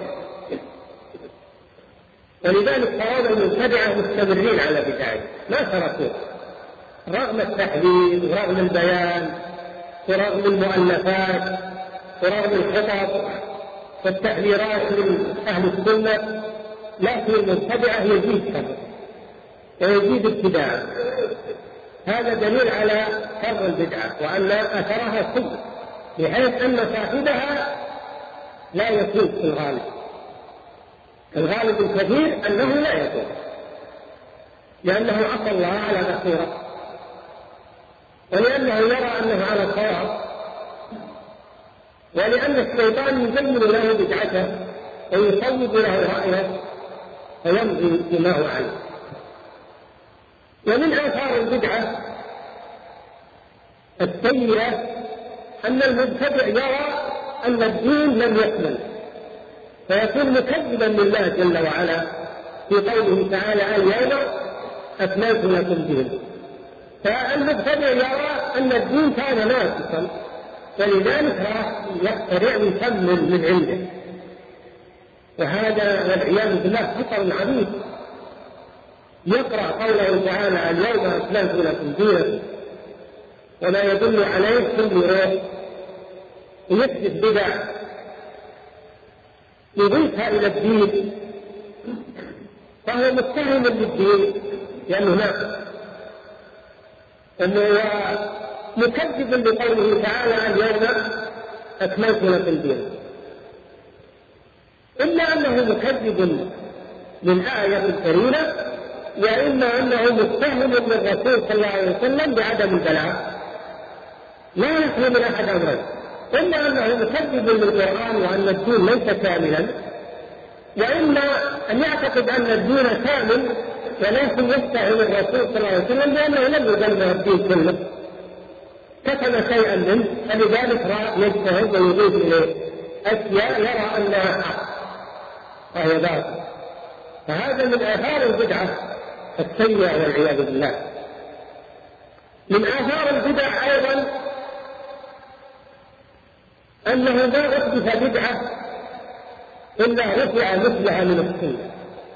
ولذلك صار المبتدعة مستمرين على بدعه ما تركوه رغم التحذير ورغم البيان ورغم المؤلفات ورغم الخطب والتحذيرات من أهل السنة، لكن المبتدعة يزيد كبر ويزيد ابتداعا. هذا دليل على كر البدعة وأن أثرها سيء، بحيث أن صاحبها لا يتوب في الغالب. الغالب الكثير أنه لا يتوب لأنه عصى الله على بصيرة، ولأنه يرى أنه على صواب، ولأن الشيطان يزين له بدعته ويصوب له رأيه فيمضي بما هو عليه. ومن آثار البدعة السيئة أن المبتدع يرى أن الدين لم يكمل فيكون مكذبا لله جل وعلا في قوله تعالى: اليوم أكملت لكم دينكم. فالمبتدع يرى أن الدين كان ناقصا ولذلك راح يخترع ويكمل من عنده، وهذا والعياذ بالله خطر عظيم. يقرأ قوله تعالى: اليوم أكملت لكم دينكم، وما يدل عليه ثم يروح ويحدث بدع يضيفها إلى الدين، فهو متهم للدين لأنه ناقص، أنه مكذب لقوله تعالى: اليوم أكملت لكم دينكم. إلا أنه مكذب للآية الكريمة، وإما أنه متهم للرسول صلى الله عليه وسلم بعدم البلاغ، لا يخلو من أحد أمرين: إما أنه مكذب للقرآن وأن الدين ليس كاملا، وإما أن يعتقد أن الدين كامل ولكن يستعين الرسول صلى الله عليه وسلم لأنه لم يبلغ الدين كله، كتم شيئا منه، فلذلك يجتهد ويضيف إليه أشياء يرى أنها حق وهي باطل. فهذا من آثار البدعة السيئة والعياذ بالله. من آثار البدع أيضا أنه ما أحدث بدعة إلا رفع مثلها من السنة،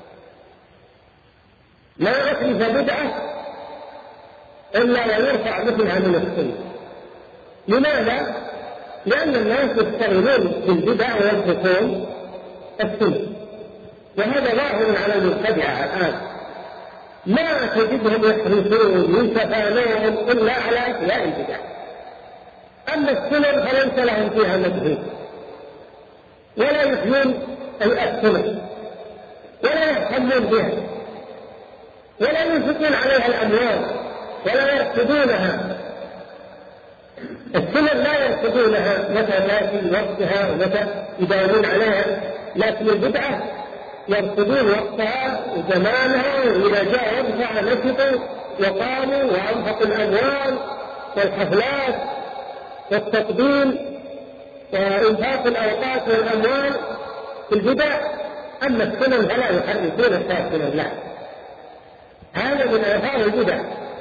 لا أحدث بدعة إلا ويرفع مثلها من السنة. لماذا؟ لأن الناس يستغلون بالبدع ويتركون السنة، وهذا ظاهر على المبتدعة الآن، ما تجدهم يحرصون يتفانون إلا على إحياء البدع، أما السنن فليس لهم فيها مجهود ولا يحيون السنن ولا يهتمون بها ولا ينفقون عليها الأموال ولا يرصدونها. السنن لا يرصدونها متى تأتي وقتها ومتى يداومون عليها، لكن البدعة يرصدون وقتها وزمانها، وإذا جاء وقتها نشطوا وقاموا وأنفقوا الأموال والحفلات والتقديم وإنفاق الأوقات والأموال في البدع. أما السنن فلا يحركون السنن، لا. هذا من آثار البدع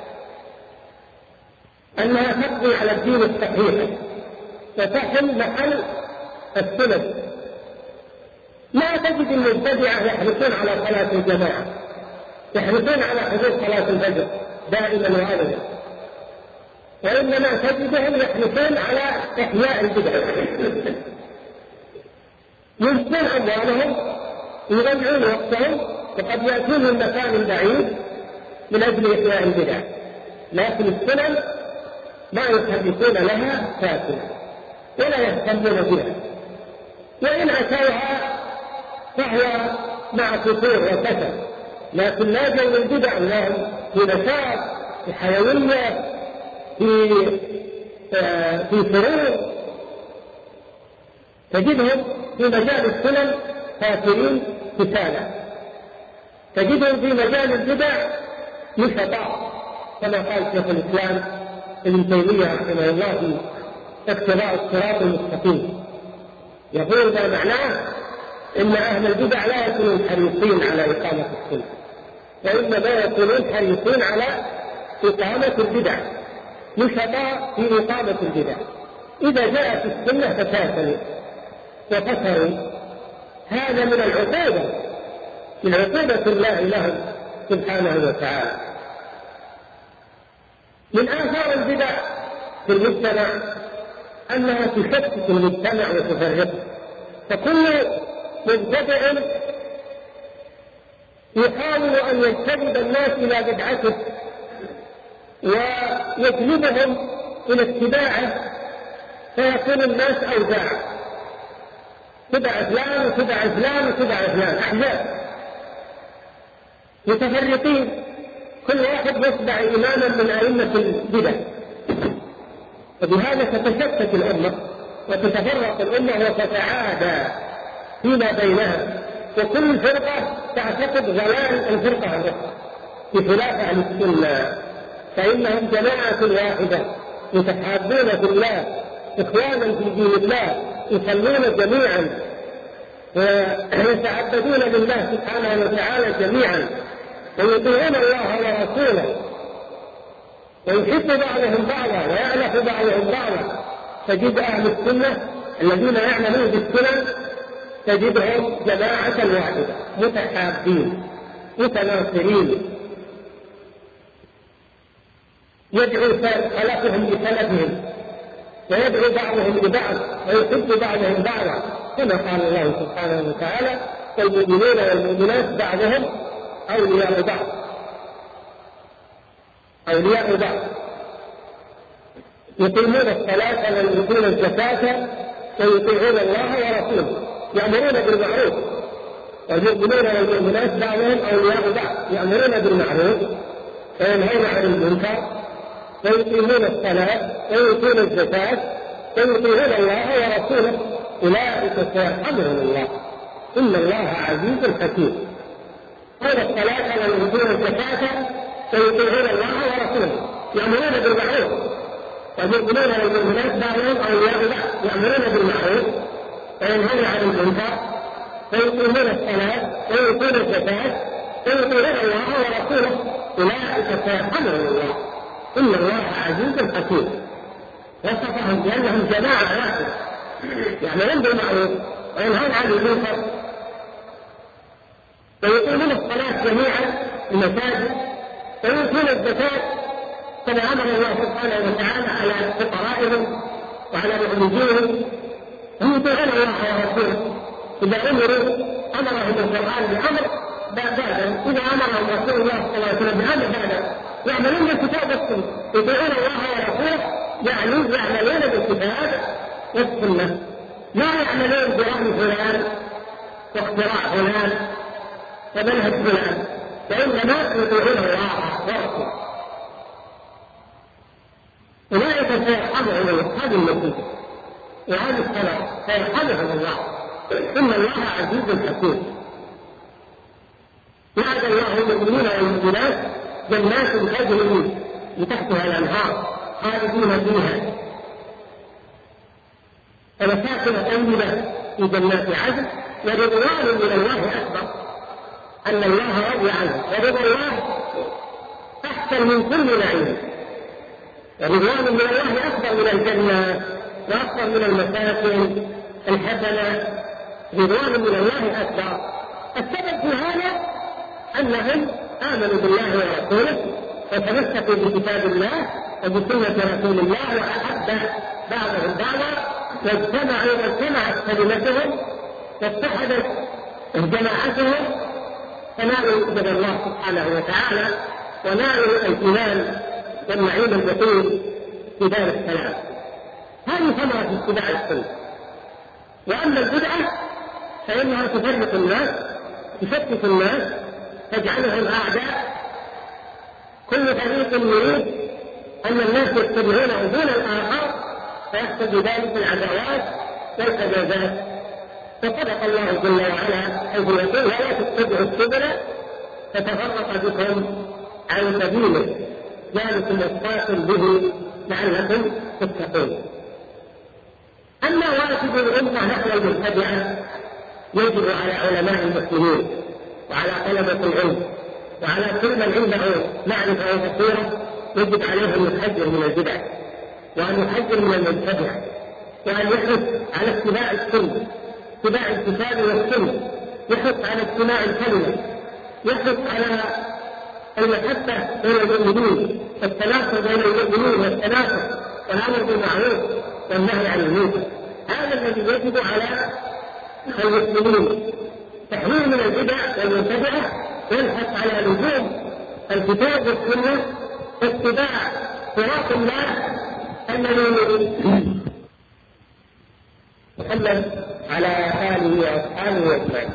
أنها تقضي على الدين الصحيح وتحل محل السنن. لا تجد المبتدعة يحرصون على صلاة الجماعة، يحرصون على حضور صلاة الفجر دائما وأبدا، وإنما تجدهم يحرصون على إحياء البدع، ينفقون أموالهم، يضيعون وقتهم وقد يأتون من مكان بعيد من أجل إحياء البدع، لكن السنن ما يحدثون لها ساكنة ولا يهتمون بها، وإن أتوها فهو مع كثور وكثر، لكن لا جو البدع لهم في نشاط، في حيوية، في في سرور. تجدهم في مجال السنن كافرين كسالى، تجدهم في مجال البدع نشطاء، كما قال شيخ الإسلام ابن تيمية رحمه الله في اقتضاء الصراط المستقيم، يقول ما معناه إن أهل البدع لا يكونون حريصين على إقامة السنة، وإنما يكونون حريصين على إقامة البدع، نشطاء في إقامة البدع. إذا جاءت السنة تكاسلوا وكسروا، هذا من العقوبة، من عقوبة الله لهم سبحانه وتعالى. من آثار البدع في المجتمع أنها تشتت المجتمع وتفرقه، فكل مبتدع يحاول أن يجتذب الناس إلى بدعته ويجلبهم إلى اتباعه، فيكون الناس أوزاع، تبع فلان وتبع فلان وتبع فلان، أحزاب متفرقين، كل واحد يتبع إماما من أئمة البدع، وبهذا تتشتت الأمة وتتفرق الأمة وتتعادى فيما بينها، وكل فرقة تعتقد ضلال الفرقة الأخرى بخلاف أهل السنة، فإنهم جماعة واحدة يتحابون في الله، إخوانا في دين الله، يصلون جميعا ويتعبدون لله سبحانه وتعالى جميعا، ويطيعون الله ورسوله، ويحب بعضهم بعضا ويألف بعضهم بعضا. تجد أهل السنة الذين يعملون بالسنن تجدهم جماعة واحدة متحابين متناصرين، يدعو خلفهم بسلفهم، ويدعو بعضهم لبعض، ويحب بعضهم بعضا، كما قال الله سبحانه وتعالى والمؤمنون والمؤمنات بعضهم أولياء بعض أولياء بعض يقيمون الصلاة ويؤتون الزكاة ويطيعون الله ورسوله، يأمرون بالمعروف، والمؤمنون والمؤمنات بعضهم أولياء بعض، يأمرون بالمعروف وينهون عن المنكر ويقيمون الصلاة ويؤتون الزكاة ويطيعون الله ورسوله، أولئك سيرحمهم الله، إن الله عزيز حكيم. قال الصلاة ويؤتون الزكاة ويطيعون الله ورسوله، يأمرون بالمعروف، والمؤمنون والمؤمنات بعضهم أولياء بعض، يأمرون بالمعروف وينهون عن المنكر ويقيمون الصلاة ويؤتون الزكاة ويطيعون الله ورسوله، أولئك سيرحمهم الله، إن الله عزيز حكيم. وصفهم بأنهم جماعة واحدة يعملون بالمعروف وينهون عن المنكر ويقيمون الصلاة جميعا في المساجد ويؤتون الزكاة كما أمر الله سبحانه وتعالى على فقرائهم وعلى مؤمنيهم، ويطيعون الله ورسوله. إذا أمروا أمرهم القرآن بأمر بعدا، إذا أمرهم رسول الله صلى الله عليه وسلم بأمر بعدا، يعملون بالكتاب والسنة، يطيعون الله ورسوله، يعني يعملون بالكتاب والسنة، لا يعملون برأي فلان واختراع فلان ومنهج فلان، وإنما يطيعون الله ورسوله. أولئك سيرحمهم الله، هذه النتيجة وهذه الصلاة سيرحمهم الله، إن الله عزيز حكيم. وعد الله المؤمنين والمؤمنات جنات تجري من تحتها الأنهار خالدين فيها ومساكن طيبة في جنات عدن، ورضوان من الله أكبر، أن الله رضي عنه، ورضا الله أحسن من كل نعيم، ورضوان من الله أكبر من الجنة وأكبر من المساكن الحسنة، رضوان من الله أكبر. السبب في هذا أنهم آمنوا بالله ورسوله وتمسكوا بكتاب الله وبسنة رسول الله، وأحب بعضهم بعضا، واجتمعوا واجتمعت كلمتهم واتحدت جماعتهم فنالوا إذن الله سبحانه وتعالى ونالوا الإيمان والنعيم اليقين في دار السلام. هذه ثمرة اتباع السنة. وأما البدعة فإنها تفرق الناس، تشتت الناس، تجعلهم أعداء. كل فريق يريد أن الناس يتبعونه دون الآخر، فيحصل بذلك العداوات والحجازات. فصدق الله جل وعلا حيث يقول: ولا تتبعوا السبل فتفرق بكم عن سبيله ذلكم وصاكم به لعلكم تتقون. أما واجب الأمة نحو المبتدعة يجب على علماء المسلمين وعلى طلبة العلم وعلى كل من عنده معرفة وبصيرة، يجب عليهم أن يحذر من البدع وأن يحذر من المبتدع وأن يحرص على اتباع السنة، اتباع الكتاب والسنة، يحرص على اجتماع الكلمة، يحرص على المحبة بين المؤمنين، التناصر بين المؤمنين والتناصر والأمر بالمعروف والنهي عن المنكر. هذا الذي يجب على المسلمين، تحذير من البدع والمبتدعة، يلحق على لزوم الكتاب والسنة واتباع صراط الله الذي محمد على آله وأصحابه أجمعين.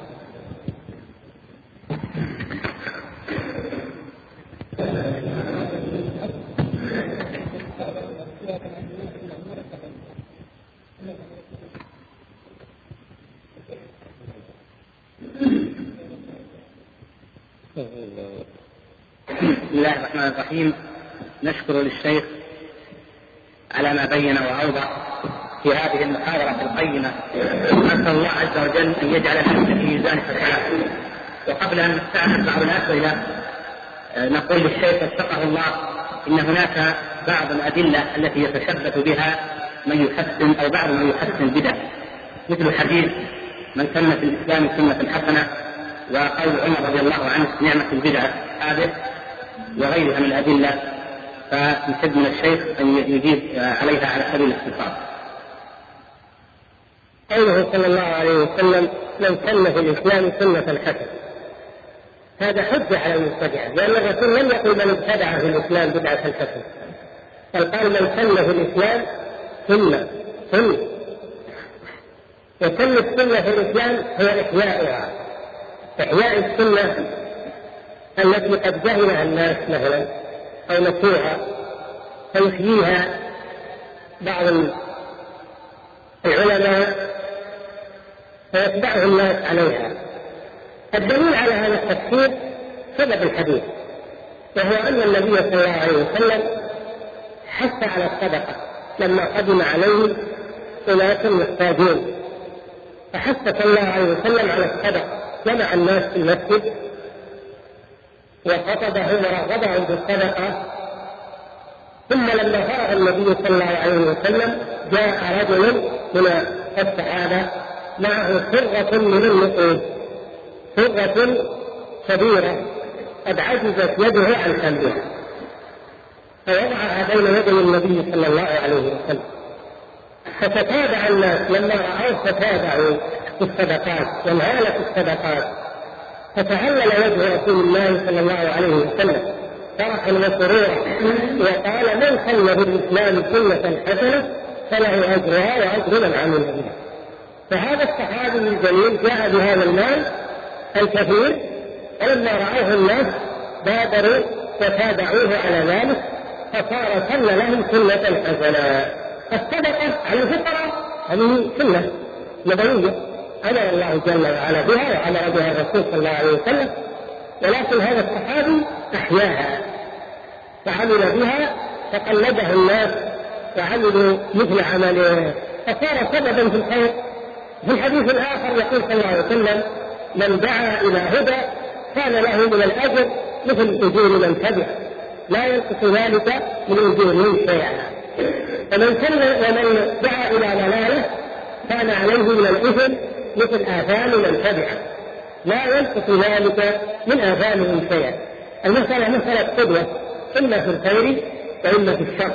بسم الله الرحمن الرحيم. نشكر للشيخ على ما بين وأوضح في هذه المحاضرة القيمة، نسأل الله عز وجل أن يجعلها في ميزان الحسنات. وقبل أن نستعرض بعض الأسئلة نقول للشيخ وفقه الله إن هناك بعض الأدلة التي يتشبث بها من يحسن أو بعض من يحسن البدع، مثل حديث من سن في الإسلام سنة حسنة، وقول عمر رضي الله عنه نعمة البدعة هذه، وغيرها من الأدلة. فنحب من الشيخ أن يجيب عليها على سبيل الاختصار. قوله صلى الله عليه وسلم: من سن في الإسلام سنة حسنة، هذا حجة على المبتدعة، لأن الرسول لم يقل من ابتدع في الإسلام بدعة حسنة، بل قال من سن في الإسلام سنة سنة. وسن السنة في الإسلام هي إحياؤها، إحياء السنة التي قد جهلها الناس مثلا أو نسوها، فيحييها بعض العلماء فيتبعه الناس عليها. الدليل على هذا التفسير سبب الحديث، وهو أن النبي صلى الله عليه وسلم حث على الصدقة لما قدم عليه أناس محتاجون، فحث صلى الله عليه وسلم على الصدقة، جمع الناس في المسجد وخطبهم ورغبهم بالصدقة. ثم لما فرغ النبي صلى الله عليه وسلم جاء رجل من الصحابة معه فرة من النقود، فرة كبيرة قد عجزت يده عن حملها، فوضعها بين يدي النبي صلى الله عليه وسلم. فتتابع الناس لما رأوه، فتابعوا في الصدقات وانهالت الصدقات، فتهلل وجه رسول الله صلى الله عليه وسلم فرحا وسرورا، وقال: من سن في الإسلام سنة حسنة فله أجرها وأجر من عمل بها. فهذا الصحابي الجليل جاء بهذا المال الكثير، ولما رأوه الناس بادروا وتابعوه على ذلك، فصار سن لهم سنة حسنة. الصدقة على الفقراء هذه سنة نبوية أمر الله جل وعلا بها وأمر بها الرسول صلى الله عليه وسلم، ولكن هذا الصحابي أحياها فعمل بها، فقلده الناس وعملوا مثل عمله، فصار سببا في الخير. في الحديث الآخر يقول صلى الله عليه وسلم: من دعا إلى هدى كان له من الأجر مثل أجور من تبع، لا ينقص ذلك من أجورهم شيئا. ومن ومن دعا إلى ضلاله كان عليه من الإثم مثل آثام من تبعه، لا ينقص ذلك من آثامهم شيئا. المسألة مسألة قدوة، إما في الخير وإما في الشر.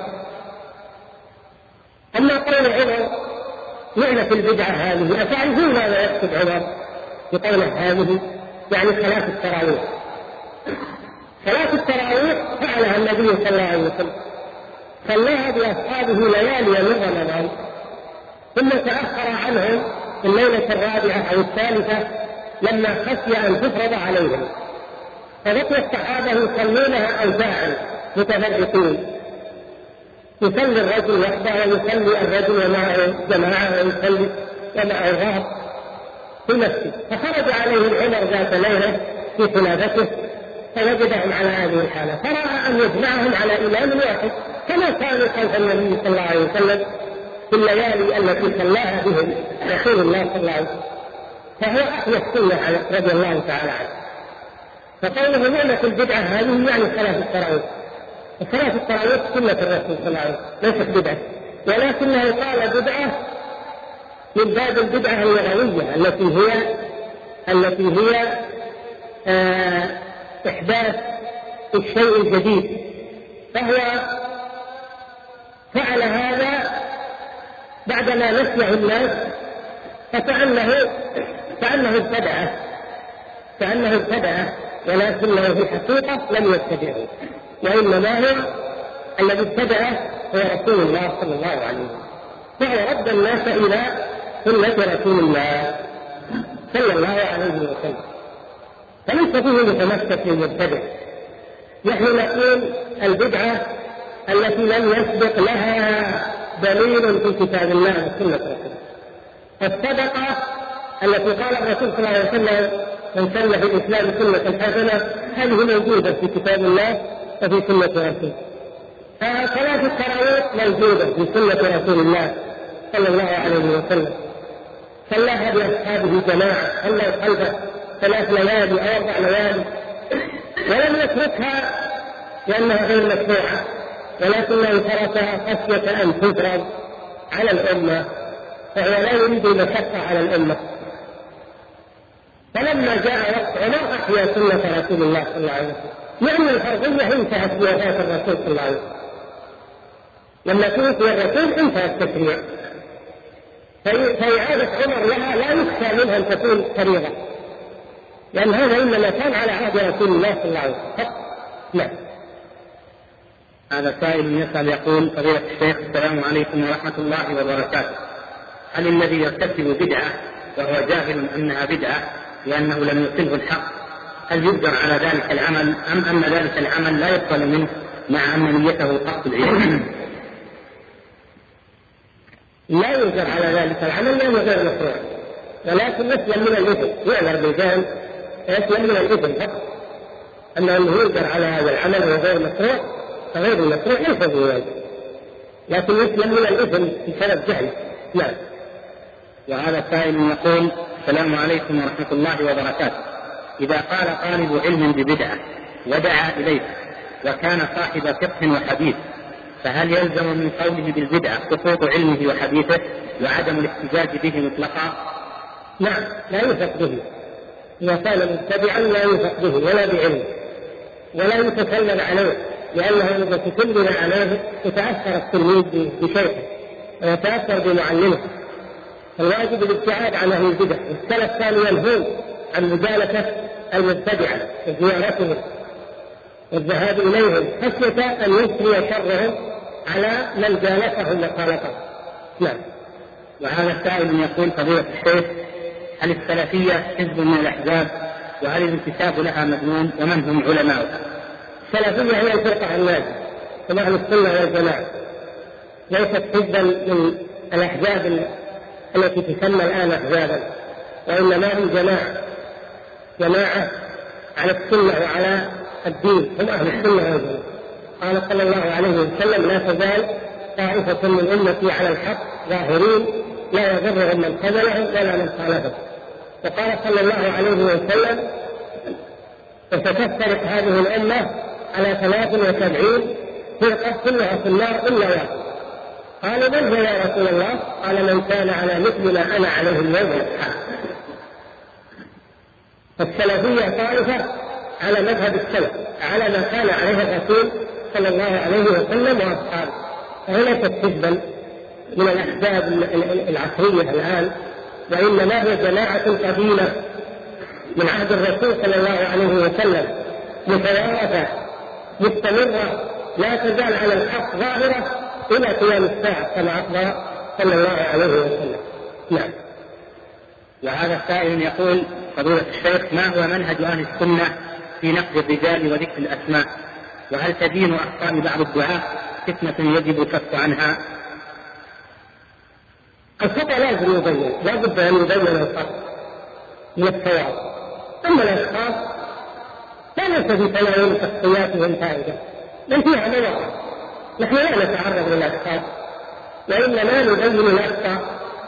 أما قول عمر نعمة البدعة هذه، أتعرفون ماذا يقصد عمر بقوله هذه؟ يعني صلاة التراويح. صلاة التراويح فعلها النبي صلى الله عليه وسلم، صلاها بأصحابه ليالي من رمضان، ثم تأخر عنهم في الليلة الرابعة أو الثالثة لما خشي أن تفرض عليهم، فبقي الصحابة يصلونها أوزاعا متفرقين، يصلي الرجل وحده ويصلي الرجل ومعه جماعة ويصلي ومعه غاب في مسجد. فخرج عليه عمر ذات ليلة في خلافته فوجدهم على هذه الحالة، فرأى أن يجمعهم على إمام واحد كما كانوا خلف النبي صلى الله عليه وسلم في الليالي التي صلاها بهم رسول الله صلى الله عليه وسلم، فهو أحيا السنة رضي الله تعالى عنه. فقوله نعمة البدعة هذه يعني صلاة التراويح، وصلاة التراويح سنة الرسول صلى الله عليه وسلم ليست بدعة، ولكنه قال بدعة من باب البدعة اللغوية التي هي التي هي آه إحداث الشيء الجديد، فهو فعل هذا بعدما نسيه الناس فكأنه كأنه ابتدعه كأنه ابتدعه ولكنه في الحقيقة لم يبتدعه، وإنما هو الذي ابتدعه هو رسول الله صلى الله عليه وسلم، فهو رد الناس إلى سنة رسول الله صلى الله عليه وسلم، فليس فيه متمسك للمبتدع. نحن نقول البدعة التي لم يسبق لها دليل في كتاب الله وسنة رسوله. الصدقة التي قال الرسول صلى الله عليه وسلم من سن في الإسلام سنة حسنة هذه موجودة في كتاب الله وفي سنة رسوله. فصلاة التراويح موجودة في سنة رسول الله صلى الله عليه وسلم، صلاها بأصحابه جماعة، صلوا خلفه ثلاث ليالي أو أربع ليالي، ولم يتركها لأنها غير مشروعة، ولكنه تركها خشية أن تفرض على الأمة، فهو لا يريد المشقة على الأمة. فلما جاء وقت عمر أحيا سنة رسول الله صلى الله عليه وسلم، لأن الفرضية انتهت بوفاة الرسول صلى الله عليه وسلم، لما توفي الرسول انتهى التشريع، فإعادة عمر لها لا يخشى منها أن تكون فريضة، لأن هذا إنما كان على عهد رسول الله صلى الله عليه وسلم. نعم. هذا سائل يسأل يقول: فضيلة الشيخ السلام عليكم ورحمة الله وبركاته، هل الذي يرتكب بدعة وهو جاهل أنها بدعة لأنه لم يصبه الحق هل يقدر على ذلك العمل، أم أن ذلك العمل لا يقبل منه مع أن نيته قصد العلم؟ لا يقدر على ذلك العمل لأنه غير مشروع، ولكن يسلم من الإثم، يعذر بالجهل يسلم من الإثم فقط. أما أنه يقدر على هذا العمل وهو غير مشروع فغير المشروع ليس بواجب، لكن يسلم من الإثم بسبب جهل. نعم. وهذا سائل يقول: السلام عليكم ورحمة الله وبركاته، إذا قال طالب علم ببدعة ودعا إليه وكان صاحب فقه وحديث، فهل يلزم من قوله بالبدعة سقوط علمه وحديثه وعدم الاحتجاج به مطلقا؟ نعم، لا يوثق به، إذا كان مبتدعا لا يوثق به ولا بعلم ولا يتكلم عليه، لأنه إذا تكلم عليه يتأثر التلميذ بشيخه ويتأثر بمعلمه، فالواجب الابتعاد عن أهل البدع. السلف كانوا ينهون عن مجالسة المبتدعة وزيارتهم والذهاب إليهم خشية أن يسري شرهم على من جالسهم وخالطهم. نعم. وهذا السائل يقول: فضيلة الشيخ، هل السلفية حزب من الأحزاب، وهل الانتساب لها مذموم، ومن هم علماؤها؟ السلفية هي الفرقة الناجية هم أهل السنة والجماعة، ليست حزبا من الأحزاب التي تسمى الآن أحزابا، وإنما هم جماعة جماعة على السنة وعلى الدين، هم أهل السنة والجماعة. قال صلى الله عليه وسلم: لا تزال طائفة من أمتي على الحق ظاهرين لا يضرهم من خذلهم ولا من خالفهم. وقال صلى الله عليه وسلم: وستفترق هذه الأمة على ثلاث وسبعين فرقة كلها في النار إلا واحد. قال: من هو يا رسول الله؟ قال: من كان على مثل ما أنا عليه اليوم والأصحاب. فالسلفية طائفة على مذهب السلف، على ما كان عليه الرسول صلى الله عليه وسلم وأصحابه، فهي ليست حزبا من الأحزاب العصرية الآن، وإنما هي جماعة قديمة من عهد الرسول صلى الله عليه وسلم متوارثة مستمرة لا تزال على الحق ظاهرة إلى قيام الساعة كما أخبر صلى الله عليه وسلم. نعم. وهذا السائل يقول: فضيلة الشيخ، ما هو منهج أهل السنة في نقد الرجال وذكر الأسماء؟ وهل تدين أخطاء بعض الدعاة فتنة يجب الكف عنها؟ الخطأ لازم يبين، لا بد أن يبين الخطأ من الصواب. أما الأشخاص فليس في تناول شخصياتهم فائدة، بل فيها مواقف. نحن لا نتعرض للأشخاص، وإنما نبين الأخطاء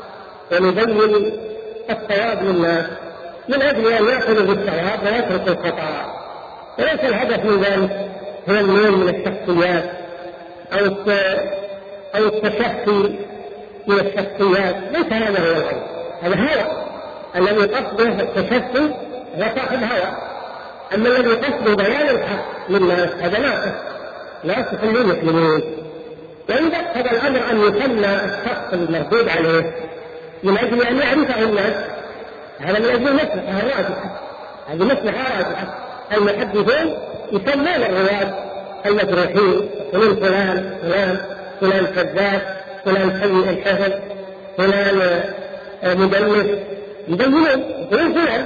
ونبين الصواب للناس من أجل أن يأخذوا بالصواب ويتركوا الخطأ. وليس الهدف من ذلك هو الميل من الشخصيات أو أو التشفي من الشخصيات، ليس هذا هو الغرض. هذا هوى، الذي قصده التشفي هو صاحب هوى. أما الذي قصده بيان الحق للناس هذا ناقص، لا يصلح للمسلمين. وإذا اقتضى الأمر أن يسمى الشخص المردود عليه من أجل أن يعرفه الناس، هذا من أجل مصلحة راجحة. هذه مصلحة راجحة. المحدثون يسمون الرواة المجروحين: فلان فلان فلان فلان كذاب، فلان سيء الحفظ، فلان مدلس، يبينون يقولون فلان.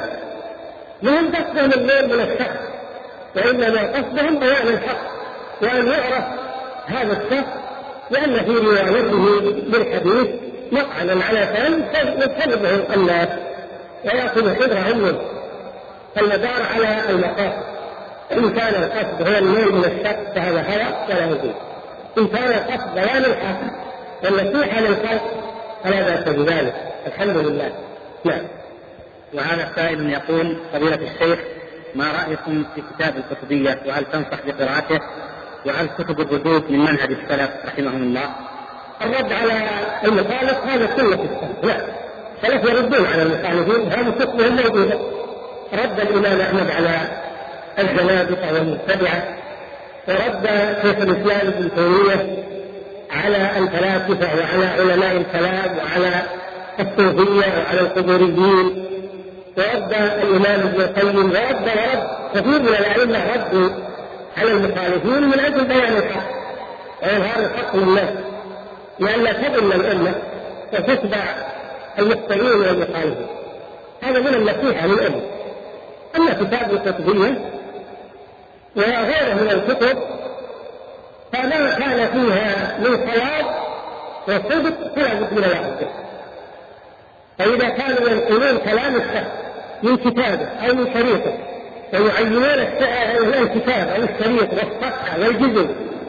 لهم قصدهم الليل من الشخص، وإنما قصدهم بيان الحق وأن يعرف هذا الشخص، لأن في روايته بالحديث مطعنا على فهم يجتنبه الناس ويأخذ حذرهم منه. فالمدار على المقاصد. إن كان القصد هو الميل من الشخص فهذا هوى ولا يجوز. إن كان القصد بيان الحق والنصيحة للخلق فلا بأس بذلك، الحمد لله. نعم. وهذا سائل يقول: فضيلة الشيخ، ما رأيكم في كتاب القطبية، وهل تنصح بقراءته؟ وهل كتب الردود من منهج السلف رحمهم الله؟ الرد على المخالف هذا سنة السلف. لا، السلف يردون على المخالفين، هذه كتبهم موجودة. رد الإمام أحمد على الزنادقة والمبتدعة، ورد شيخ الإسلام ابن تيمية على الفلاسفة وعلى علماء الكلام وعلى الصوفية وعلى القبوريين، ورد الإمام ابن القيم، ورد ورد كثير من الأئمة ردوا على المخالفين من أجل بيان الحق وإظهار الحق للناس، لأن تضل الأمة وتتبع المخطئين والمخالفين. هذا من النصيحة للأمة. أما كتاب القطبية وغيره من الكتب فما كان فيها من صواب وصدق فلا بد من العقل. فإذا كانوا ينقلون كلام الشخص من كتابه أو من شريطه ويعينون الكتاب أو الشريط والصفحة والجزء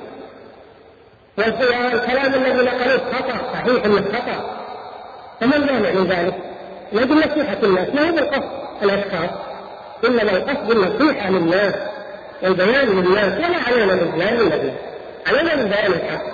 والكلام الذي نقلوه خطأ صحيح من خطأ، فما المانع من ذلك؟ لكن نصيحة الناس ما هو بالقصد الأشخاص، إنما القصد النصيحة للناس والبيان للناس، ولا علينا من بيان النبي، علينا من بيان الحق.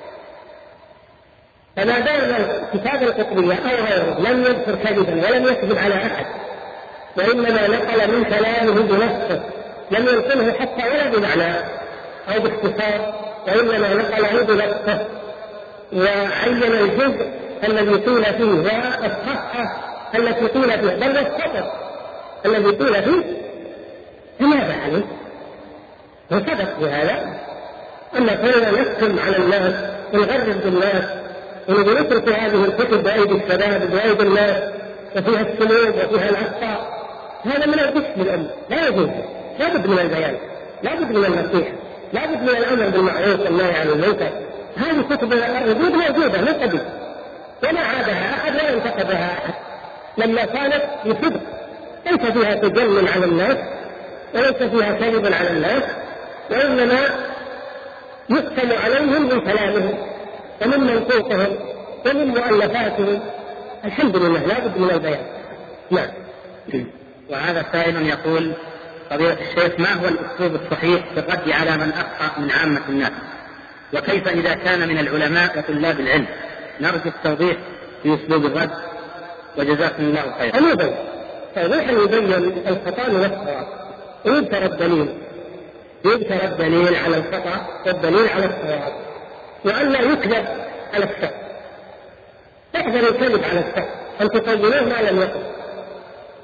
فما دام كتاب القطبية أو غيره لم يذكر كذبا ولم يكذب على أحد، وإنما نقل من كلامه بنفسه، لم ينقله حتى ولا بمعنى أو باختصار، وإنما نقله بنفسه وعين الجزء الذي قيل فيه والصفحة التي قيل فيه، بل السطر الذي قيل فيه، فماذا عليه؟ وصدق بهذا. أما كنا نحكم على الناس ونغرب بالناس ونقول اتركوا هذه الكتب بأيدي الشباب وبأيدي الناس وفيها السلوك وفيها الأخطاء، هذا من الغش بالأمر، لا يجوز. لا بد من البيان، لا بد من النصيحة، لا بد من الأمر بالمعروف والنهي عن المنكر. هذه كتب الردود موجودة من قبل ولا عادها أحد ولا انتقدها أحد، لما كانت بصدق ليس فيها تجنن على الناس وليس فيها كذب على الناس، وإنما يحكم عليهم من كلامهم ومن منطوقهم ومن مؤلفاتهم. الحمد لله، لا بد من البيان. نعم. وهذا سائل يقول: فضيلة الشيخ، ما هو الأسلوب الصحيح في الرد على من أخطأ من عامة الناس؟ وكيف إذا كان من العلماء وطلاب العلم؟ نرجو التوضيح في أسلوب الرد، وجزاكم الله خيرا. أيضا توضيحا يبين الخطأ من الصواب، ويذكر الدليل يذكر الدليل على الخطأ والدليل على الصواب، وأن لا يكذب على الشخص. تحذر الكذب على الشخص، أن تقولوه ما لم يقل، أو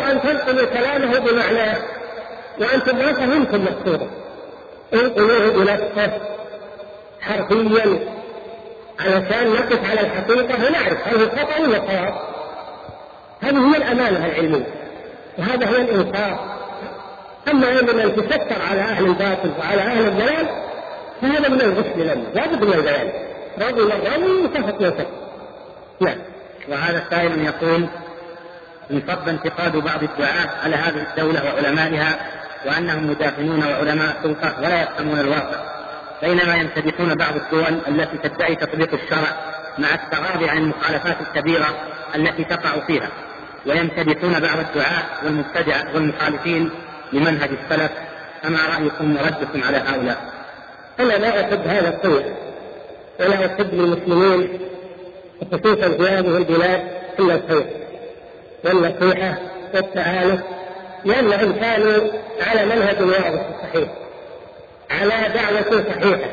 أن تنقلوا كلامه بمعناه وأنتم ما فهمتم مقصوده، انقلوه بنفسه حرفيا علشان نقف على الحقيقة ونعرف هل هو خطأ ولا صواب. هذه هي الأمانة العلمية وهذا هو الإنصاف. أما أن تستر على أهل الباطل وعلى أهل الضلال فهذا من الغش لنا، لا بد من البيان، رجل الرجل وسفك يوسف. نعم. وهذا سائل يقول: انصب انتقاد بعض الدعاة على هذه الدولة وعلمائها وأنهم مدافنون وعلماء سلطة ولا يفهمون الواقع، بينما يمتدحون بعض الدول التي تدعي تطبيق الشرع مع التغاضي عن المخالفات الكبيرة التي تقع فيها، ويمتدحون بعض الدعاة والمبتدعة والمخالفين لمنهج السلف. فما رأيكم وردكم على هؤلاء؟ أنا لا أحب هذا الطيب ولا أحب للمسلمين خصوصا في هذه البلاد إلا الخير والنصيحة والتآلف، لأنهم كانوا على منهج واضح صحيح، على دعوة صحيحة،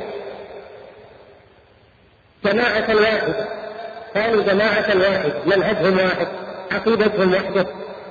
جماعة واحدة، كانوا جماعة واحدة، منهجهم واحد، عقيدتهم واحدة،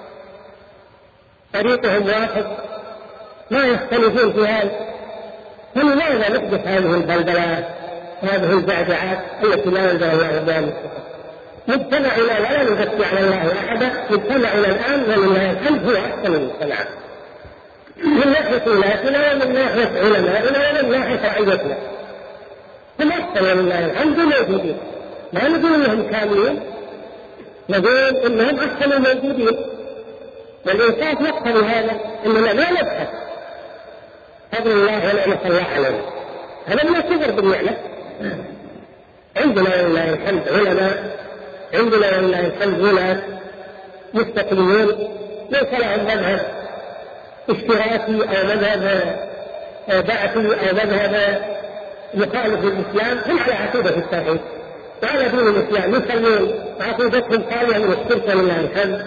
طريقهم واحد، ما يختلفون في هذا. فلماذا نحدث هذه البلبلات وهذه الزعزعات التي لا ينزل الله بها؟ مجتمعنا ولا نزكي على الله أحدا، مجتمعنا الآن ولله الحمد هو أحسن المجتمع من ناحية ولاتنا ومن ناحية علمائنا ومن ناحية رعيتنا، هم أحسن ولله الحمد موجودين، لا نقول إنهم كاملين، نقول إنهم أحسن الموجودين، والإنصاف يقتضي هذا إننا لا نبحث فضل الله ونعمة الله علينا، هذا من الكفر بالنعمة. عندنا ولله الحمد علماء، عندنا ولله الحمد ولاة مستقلين ليس لهم مذهب اشتراكي أو مذهب بعثي أو مذهب مخالف للإسلام، هم على عقيدة التوحيد وعلى دين الإسلام، يسمون عقيدتهم خالية من الشرك ولله الحمد،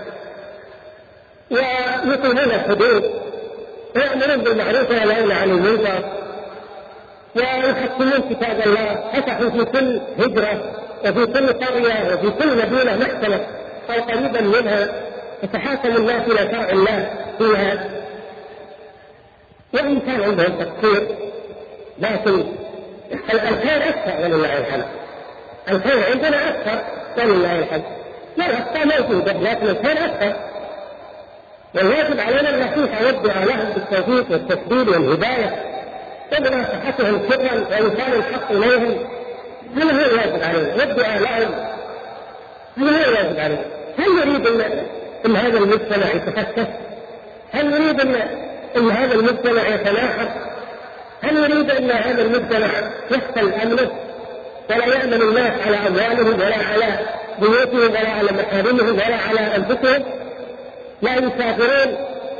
ويقيمون الحدود ويأمرون بالمعروف وينهون عن المنكر ويحكمون كتاب الله. فتحوا في كل هجرة وفي كل قرية وفي كل مدينة محكمة أو قريبا منها يتحاكم الناس إلى شرع الله فيها، وإن كان عندهم تفكير لكن الخير أكثر ولله الحمد، الخير عندنا أكثر ولله الحمد، والأخطاء موجودة لكن الخير أكثر، والواجب علينا النصيحة والدعاء لهم بالتوفيق والتسديد والهداية وبنصيحتهم سرا وإنسان الحق إليهم، هذا هو الواجب علينا، والدعاء لهم هذا هو الواجب علينا. هل نريد إن, إن هذا المجتمع يتفكك؟ هل نريد إن, إن هذا المجتمع يتناحر؟ هل نريد أن هذا المجتمع يحصل أمنه ولا يأمن الناس على أموالهم ولا على بيوتهم ولا على محارمهم ولا على أنفسهم، لا يسافرون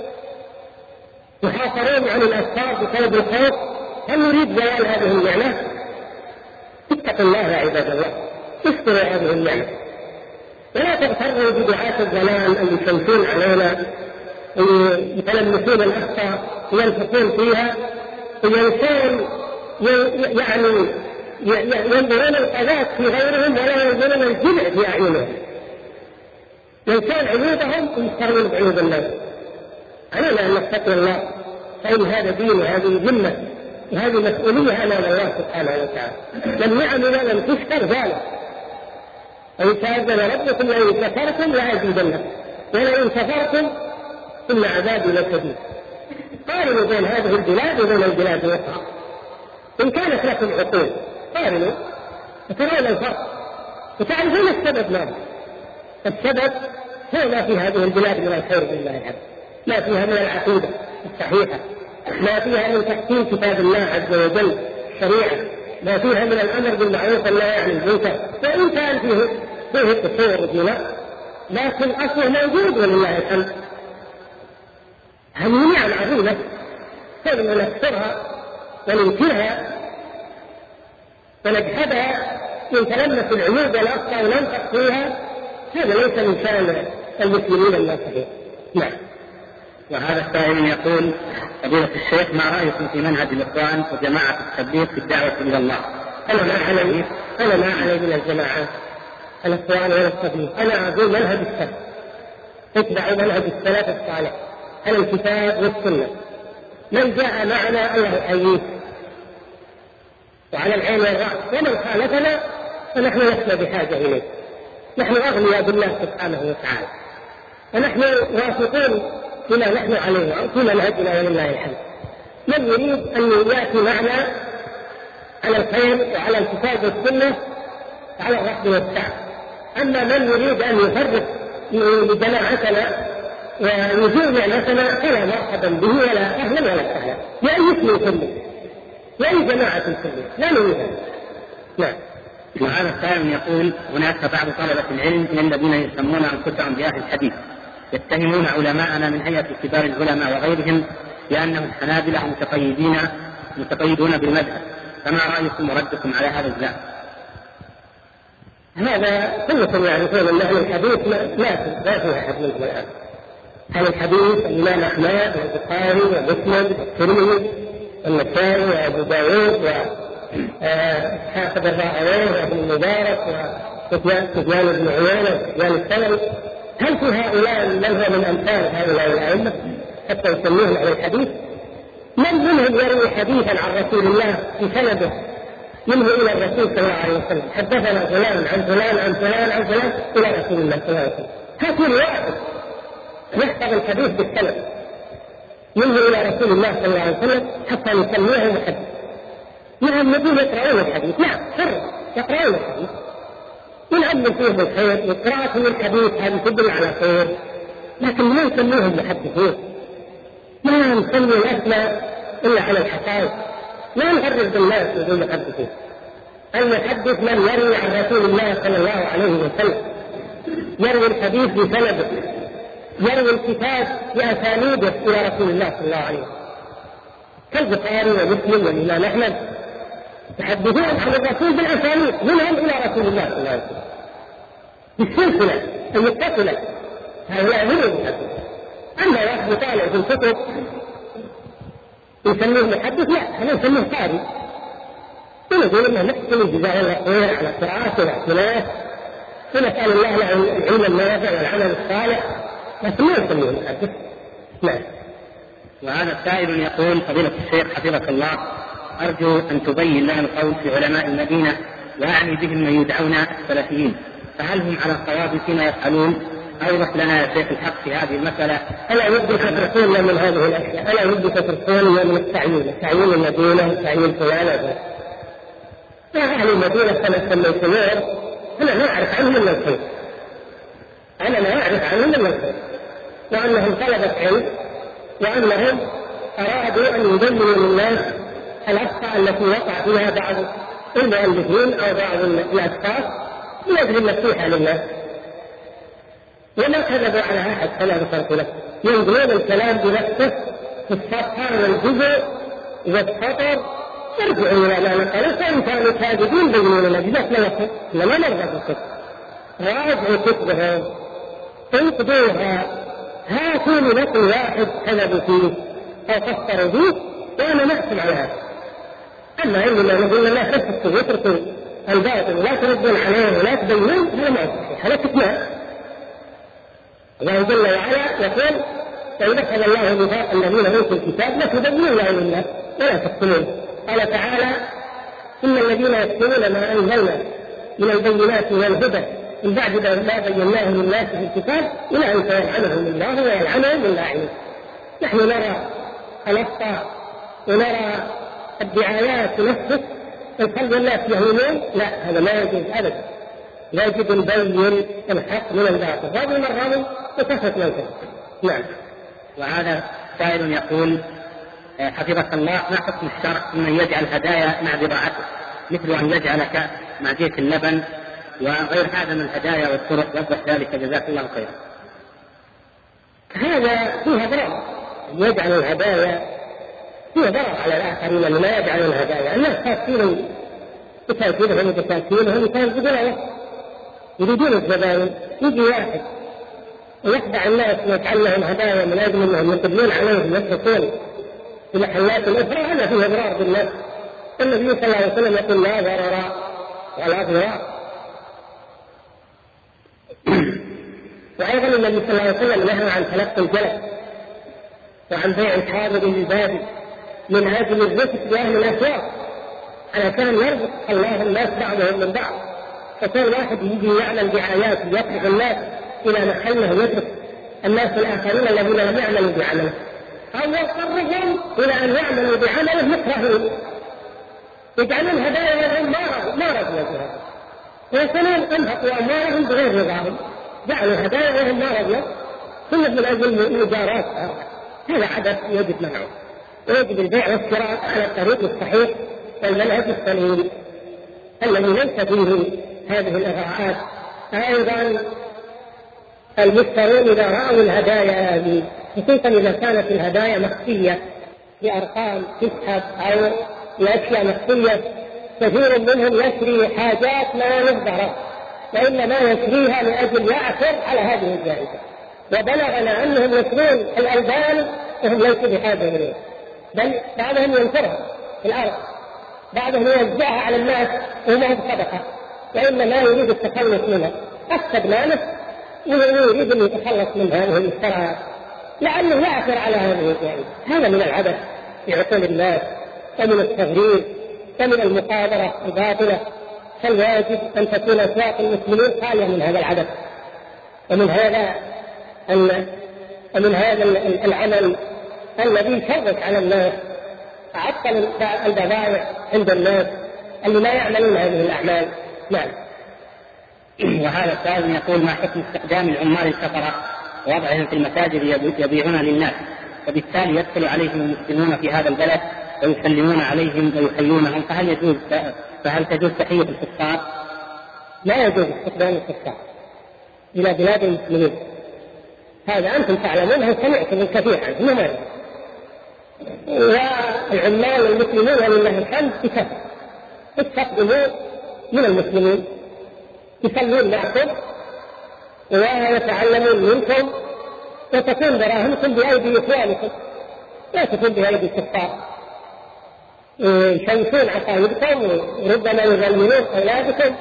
يحاصرون عن الأسفار بسبب الخوف؟ هل نريد زوال هذه النعمة؟ اتقوا الله يا عباد الله، اشكروا هذه النعمة ولا تغتروا بدعاة الضلال اللي يشمسون علينا يتلمسون الأخطاء وينفقون فيها وينسون يعني ينظرون القذات في غيرهم ولا ينظرون الجمع في أعينهم، ينسون عيوبهم ويشترون بعيوب الناس. علينا أن نتقي الله، فإن هذا دين وهذه ذمة وهذه مسؤولية أمام الله سبحانه وتعالى. من يعمل ولم تشكر ذلك، وإن تأذن ربكم لئن شكرتم لأزيدنكم ولئن كفرتم إن عذابي لشديد. قارنوا بين هذه البلاد وبين البلاد الأخرى إن كانت لكم عقول، قارنوا وترون الفرق وتعرفون السبب. ما السبب هو ما في هذه البلاد من الخير بالله الحمد، ما فيها من العقيدة الصحيحة، ما فيها من تحكيم كتاب الله عز وجل الشريعة، ما فيها من الأمر بالمعروف والنهي عن المنكر، وإن كان فيه فيه قصور وجنى لكن أصله موجود ولله الحمد. هذه نعم عظيمة كون نكسرها وننكرها ونجحدها ونتلمس العيوب والأخطاء وننفق فيها، هذا ليس من شأن المسلمين الناصحين. نعم. وهذا السائل يقول: فضيلة الشيخ، ما رأيكم في منهج الإخوان وجماعة التبليغ في الدعوة إلى الله؟ أنا ما علي أنا ما علي من الجماعات الإخوان ولا التبليغ، أنا أقول منهج السلف، اتبعوا منهج السلف الصالح على الكتاب والسنة. من جاء معنا الله يحييه وعلى العين والرأس، ومن خالفنا فنحن لسنا بحاجة إليه، نحن أغنياء بالله سبحانه وتعالى، ونحن واثقون بما نحن عليه وفي منهجنا ولله الحمد. من يريد أن يأتي معنا على الخير وعلى الكتاب والسنة على الرحب والسعة. أما من يريد أن يفرق بجماعتنا ويزيل نعمتنا فلا مرحبا به ولا أهلا ولا سهلا، لأي اسم كله، لأي جماعة كله، لا نريد. نعم. وهذا السائل يقول: هناك بعض طلبة العلم الذين يسمون أنفسهم بأهل الحديث يتهمون علماءنا من هيئة كبار العلماء وغيرهم بأنهم حنابلة متقيدين متقيدون بالمذهب، فما رأيكم وردكم على هذا الزعم؟ هذا كلكم يعرفون أن أهل الحديث لا لا فيها أحد منهم الآن. أهل الحديث الإمام أحمد والبخاري ومسلم والترمذي والنسائي وأبو داود وإسحاق بن راهويه وابن المبارك وسفيان بن عيينة وسفيان الثوري. هل في هؤلاء من هو من أمثال هؤلاء الأئمة حتى يسموهم أهل الحديث؟ من منهم يروي حديثا عن رسول الله بسنده منه إلى الرسول صلى الله عليه وسلم؟ حدثنا فلان عن فلان عن فلان عن فلان إلى رسول الله صلى الله عليه وسلم. هاتوا واحد يحفظ الحديث بالسند منه إلى رسول الله صلى الله عليه وسلم حتى نسميه محدث. نعم نقول يقرأون الحديث، نعم حر يقرأون الحديث، ونعلم فيهم الخير، وقراءة الحديث هذه تدل على خير، لكن ما نسميهم محدثين، ما نسمي الأسماء إلا على الحقائق، ما نعرف بالناس بدون محدثين. المحدث من يروي عن رسول الله صلى الله عليه وسلم، يروي الحديث بسنده، يروي الكتاب بأسانيده إلى رسول الله صلى الله عليه وسلم، كالبخاري ومسلم والإمام أحمد يحدثون عن الرسول بالأسانيد منهم إلى رسول الله صلى الله عليه وسلم بالسلسلة المتصلة. هؤلاء هم المحدثين. أما واحد يطالع في الكتب يسميه محدث، لا، هذا يسميه قارئ، ونقول انه نحسن الجزاء الله خير على قراءته واعتناءه، ونسأل الله له العلم النافع والعمل الصالح، لكن ما يسميه محدث. نعم. وهذا السائل يقول: فضيلة الشيخ حفظك الله، أرجو أن تبين لنا القول في علماء المدينة، وأعني بهم من يدعون السلفيين، فهل هم على الصواب فيما يفعلون؟ أوضح لنا يا شيخ الحق في هذه المسألة. ألا ودك تتركون من هذه الأشياء، ألا ودك تتركون من التعيين، تعيين المدينة وتعيين فلانة. لا، أهل المدينة كما سميتمون أنا لا أعرف عنهم من الخير، أنا لا أعرف عنهم من الخير، وأنهم طلبة علم، وأنهم أرادوا أن يبينوا للناس الأخطاء التي وقع فيها بعض المؤلفين أو بعض الأشخاص من أجل النصيحة للناس، وما كذبوا على أحد كما ذكرت لك، ينقلون الكلام بنفسه في الصفحة والجزء والسطر، يرجعوا إلى ما نقلوا، فإن كانوا كاذبين بينوا لنا جزاك الله خير، لما نرغب الكتب، راجعوا كتبهم، انقذوها، هاتوا لي نقل واحد كذبوا فيه أو كفروا فيه وأنا نحكم على هذا. أما إنما نقول لا تفسكوا واتركوا الباطل ولا تردون عليه ولا تبينون، هذا ما يصح، هذا كتمان. الله جل وعلا يقول: فإذا أخذ الله ميثاق الذين أوتوا الكتاب لتبينوا له للناس ولا تكتمون. قال تعالى: إن الذين يكتمون ما أنزلنا من البينات والهدى من بعد ما بيناه للناس في الكتاب أولئك يلعنهم الله ويلعنهم اللاعنون. نحن نرى الأخطاء ونرى الدعايات تنفس ونخلي الناس يهونون، لا، هذا لا يجوز أبدا، يجب نبين الحق من الباطل، هذه مرة وكفت من كفت. نعم. وهذا سائل يقول: حفظك الله، ما حكم الشرع من يجعل هدايا مع بضاعته، مثل أن يجعل كأس مع زيت اللبن وغير هذا من الهدايا والطرق، وضح ذلك جزاك الله خيرا. هذا فيه ضرر، يجعل الهدايا فيه ضرر على الآخرين اللي ما يجعلون الهدايا، الناس تأكيلهم بتأكيلهم وبتأكيلهم كانت بجلاية يريدون الزبائن، يجي واحد ويخدع الناس ويجعل لهم هدايا من أجل أنهم يقبلون عليهم يتركون في محلات الأخرى، هذا فيه إضرار بالناس. النبي صلى الله عليه وسلم يقول: لا ضرر ولا ضرار. وأيضا النبي صلى الله عليه وسلم نهى عن تلقي الجلد وعن بيع الحاضر للبادي من أجل الرفق بأهل الأسواق علشان يربط الله الناس بعضهم من بعض. فكل واحد يجي يعمل دعايات يترك الناس إلى محله ويترك الناس الآخرين الذين لم يعملوا بعمله، أو يضطرهم إلى أن يعملوا بعمله مكرهين، يجعلون هدايا لهم ما رضوا بها، ويكونون انفقوا أموالهم بغير رضاهم، جعلوا هدايا لهم ما رضوا كله من أجل المجارات. هذا عبث يجب منعه، ويجب البيع والشراء على الطريق الصحيح والمنهج السليم الذي ليس فيه هذه الإغراءات. أيضا المشترون إذا رأوا الهدايا هذه، خصوصا إذا كانت الهدايا مخفية بأرقام تسحب أو بأشياء مخفية، كثير منهم يشري حاجات لا يظهر، وإنما يشريها لأجل يعثر على هذه الجائزة. وبلغنا أنهم يشرون الألبان وهم ليسوا بحاجة إليه، بل بعضهم ينثرها في الأرض، بعضهم يوزعها على الناس وما هو صدقة، وإنما يريد التخلص منها، أفسد ماله ويريد أن يتخلص من هذه المشتريات لعله يعثر على هذه الجائزة. هذا من العبث في عقول الناس ومن التغرير ومن المقابرة الباطلة. فالواجب أن تكون أسواق المسلمين خالية من هذا العبث ومن هذا ومن هذا العمل الذي يشرك على الناس، عطل البضائع عند الناس اللي لا يعملون هذه الأعمال. نعم. وهذا السؤال يقول: ما حكم استخدام العمال السفرة ووضعهم في المساجد يبيعون للناس، وبالتالي يدخل عليهم المسلمون في هذا البلد ويسلمون عليهم ويحيونهم، فهل يجوز فهل تجوز تحية الكفار؟ لا يجوز استخدام الكفار إلى بلاد المسلمين، هذا أنتم تعلمونه وسمعتم الكثير عنه. والعمال المسلمون ولله الحمد بكثرة استخدموا من المسلمين، يصلون معكم ويتعلمون منكم، وتكون دراهمكم بأيدي إخوانكم لا تكون بأيدي الكفار، يشوشون عقائدكم وربما يغللون أولادكم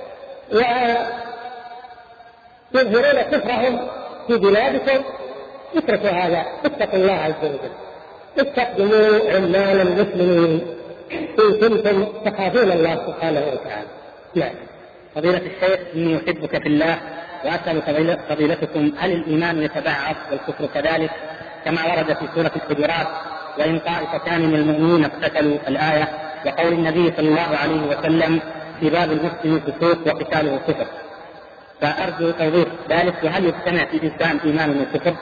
ويظهرون كفرهم في بلادكم. اتركوا هذا، اتقوا الله عز وجل، استخدموا عمال المسلمين إن كنتم تخافون الله سبحانه وتعالى. نعم. فضيلة الشيخ، إني أحبك في الله وأسأل فضيلتكم: هل الإيمان يتبعض والكفر كذلك كما ورد في سورة الحجرات: وإن طائفتان من المؤمنين اقتتلوا الآية، وقول النبي صلى الله عليه وسلم: في باب المسلم فسوق وقتاله كفر؟ فأرجو توضيح ذلك، وهل يجتمع في الإنسان إيمان وكفر؟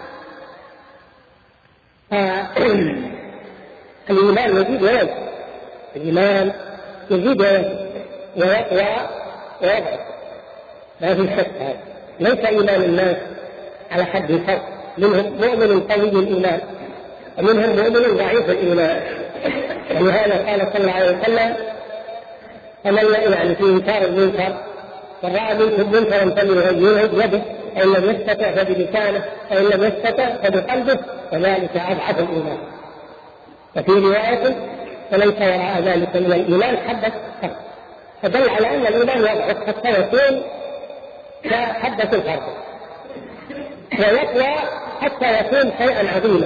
الإيمان يزيد وينقص، الإيمان يزيد ويقوى ويضعف، ما في شك هذا. ليس إيمان الناس على حد فرق، منهم مؤمن قوي الإيمان ومنهم مؤمن ضعيف الإيمان. ولهذا قال صلى الله عليه وسلم: فمن يعني في إنكار المنكر من رأى منكم منكرا فليغيره بيده، فإن لم يستطع فبلسانه، فإن لم يستطع فبقلبه، وذلك أضعف الإيمان. وفي رواية: فليس وراء ذلك من الإيمان حبة فرد، فدل على أن الإيمان يضعف حتى يكون كحبة الفرد، ويقوى حتى يكون شيئا عظيما.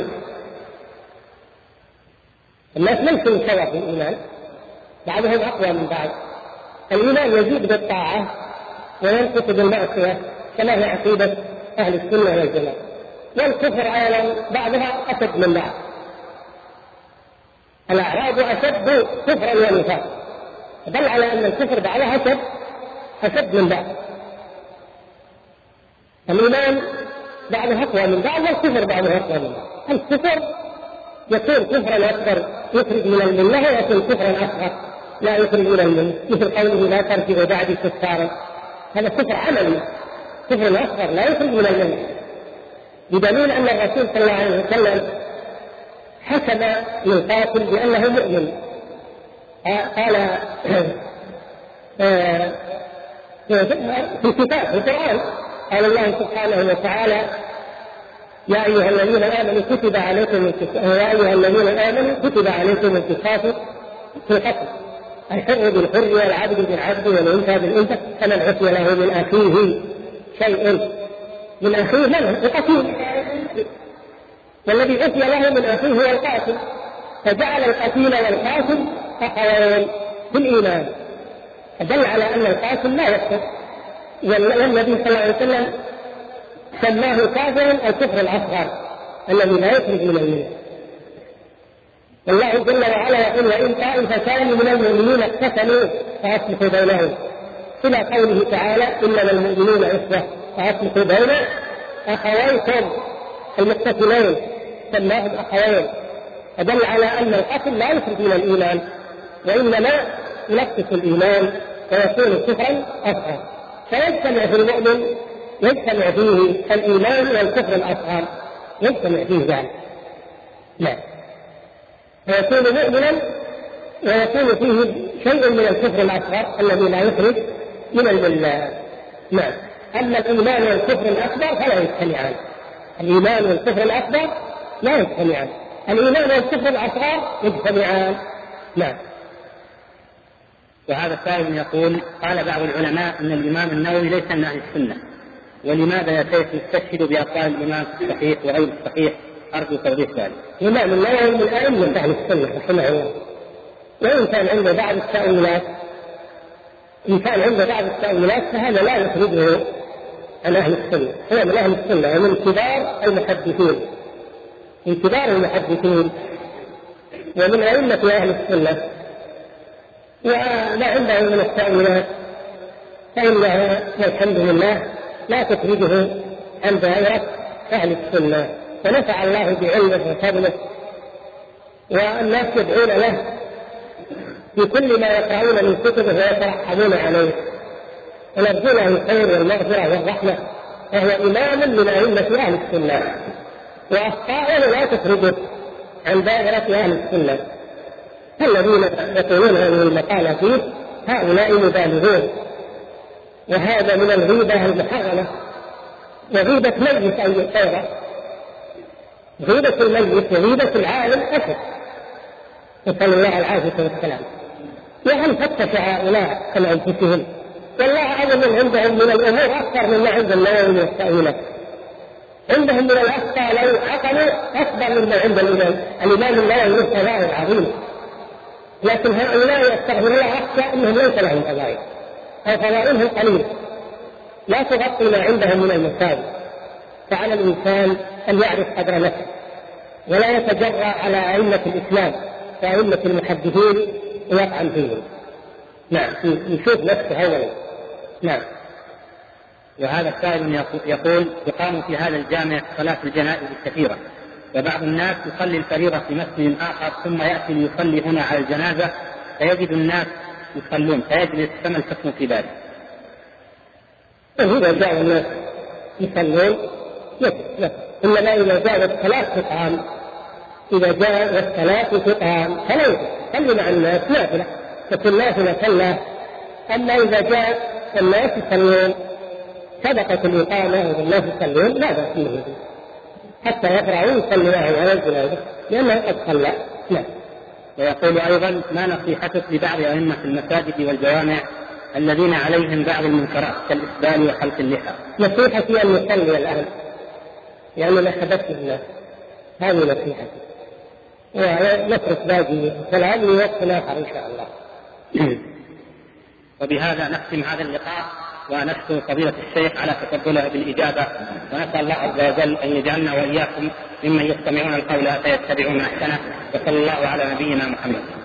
الناس ليسوا سواء في الإيمان، بعضهم أقوى من بعض. الإيمان يزيد بالطاعة وينقص بالمعصية كما هي عقيدة أهل السنة والجماعة. والكفر أيضا بعضها أشد من بعض، الأعراب أشد كفرا ونفاقا، دل على أن الكفر بعضها أشد أشد من بعض. الإيمان بعضها أقوى من بعض، والكفر بعضها أقوى من بعض. الكفر يكون كفرا أكبر يخرج من الملة، ويكون كفرا أصغر لا يخرج من الملة، مثل قوله: لا ترجعوا بعدي كفارا. هذا كفر عملي، كفر أصغر لا يخرج من الملة، بدليل أن الرسول صلى الله عليه وسلم حكم للقاتل بأنه مؤمن. قال في الكتاب في القرآن قال الله سبحانه وتعالى: يا أيها الذين آمنوا كتب عليكم يا أيها الذين آمنوا كتب عليكم القصاص في القتل، الحر بالحر والعبد بالعبد والأنثى بالأنثى، فمن عفي له من أخيه شيء من أخيه من هو القتيل، والذي عفي له من أخيه هو القاتل، فجعل القتيل والقاتل أخوين في الإيمان، فدل على أن القاتل لا يكفر، والنبي صلى الله عليه وسلم سماه كافرا الكفر الأصغر الذي لا يخرج من الملة. والله جل وعلا يقول وإن طائفتان من المؤمنين اقتتلوا فأصلحوا بينهم، إلى قوله تعالى إنما المؤمنون إخوة فأصلحوا بين أخويكم المقتتلين، سماهم أخوين، فدل على أن القتل لا يخرج من الإيمان، وإنما ينقص الإيمان ويكون كفرا أصغر، فيجتمع في المؤمن يجتمع فيه الإيمان والكفر الأصغر، يجتمع فيه ذلك. لا، فيكون مؤمنا ويكون فيه شيء من الكفر الأصغر الذي لا يخرج من الملة. نعم. أما الإيمان والكفر الأكبر فلا يجتمعان، الإيمان والكفر الأكبر لا يجتمعان، الإيمان والكفر الأصغر يجتمعان. نعم. وهذا سائل يقول قال بعض العلماء أن الإمام النووي ليس من أهل السنة، ولماذا يا شيخ يستشهد بأقوال الإمام الصحيح وغير الصحيح؟ أرجو توضيح ذلك. الإمام النووي من أئمة أهل السنة رحمه الله، وإن كان عنده بعض التأويلات إن كان عنده بعض التأويلات فهذا لا يخرجه عن أهل السنة، هو من أهل السنة ومن كبار المحدثين، من كبار المحدثين ومن أئمة أهل السنة، وما عنده من التأويلات فإنها والحمد لله لا تخرجه عن دائرة أهل السنة، ونفع الله بعلمه وفضله، والناس يدعون له بكل ما يقرؤون من كتبه ويترحمون عليه، ونرجو له الخير والمغفرة والرحمة، وهو إمام من أئمة أهل السنة، وأخطاؤه لا تخرجه عن دائرة أهل السنة. الذين يقولون هذه المقالة فيه هؤلاء مبالغون، وهذا من الغيبة المحرمة، وغيبة ميت أيضا، غيبة الميت وغيبة العالم أشد، نسأل الله العافية والسلام. وهل فتش هؤلاء عن أنفسهم؟ والله أظن عندهم من الأمور أكثر مما عند النووي من التأويلات، عندهم من الأخطاء لو عقلوا أكبر مما عند الإمام الإمام النووي له فضائل عظيمة، لكن هؤلاء يستغفر الله أخطاء أنهم ليس لهم فضائل أو فضائلهم قليلة لا تغطي ما عندهم من المساوئ. فعلى الإنسان أن يعرف قدر نفسه ولا يتجرأ على أئمة الإسلام وأئمة المحدثين ويطعن فيهم. نعم، يشوف نفسه أولا. نعم. وهذا السائل يقول يقام في هذا الجامع صلاة الجنائز الكثيرة، وبعض الناس يصلي الفريضة في مسجد آخر ثم يأتي ليصلي هنا على الجنازة فيجد الناس يصلون فيجلس، فما الحكم في ذلك؟ إذا جاء الناس يصلون يجلس، إنما إذا جاء الصلاة تقام، إذا جاء الصلاة تقام فلا يجلس، صلي مع الناس نافلة، تكون نافلة صلاة. أما إذا جاء الناس يصلون سبقت الإقامة والناس يصلون لا بأس به حتى يقرأوا يصلي معه على الجنازة لأنه قد صلى. نعم. ويقول أيضا ما نصيحتك لبعض أئمة المساجد والجوامع الذين عليهم بعض المنكرات كالإسبال وحلق اللحى؟ نصيحتي أن يصلي الآن لأننا حدثنا الناس، هذه نصيحتي، ونترك باقي الصلاة لوقت آخر إن شاء الله. وبهذا نختم هذا اللقاء، ونشكر فضيلة الشيخ على تقبله بالإجابة، ونسأل الله عز وجل أن يجعلنا وإياكم ممن يستمعون القول فيتبعون أحسنه، وصلى الله على نبينا محمد.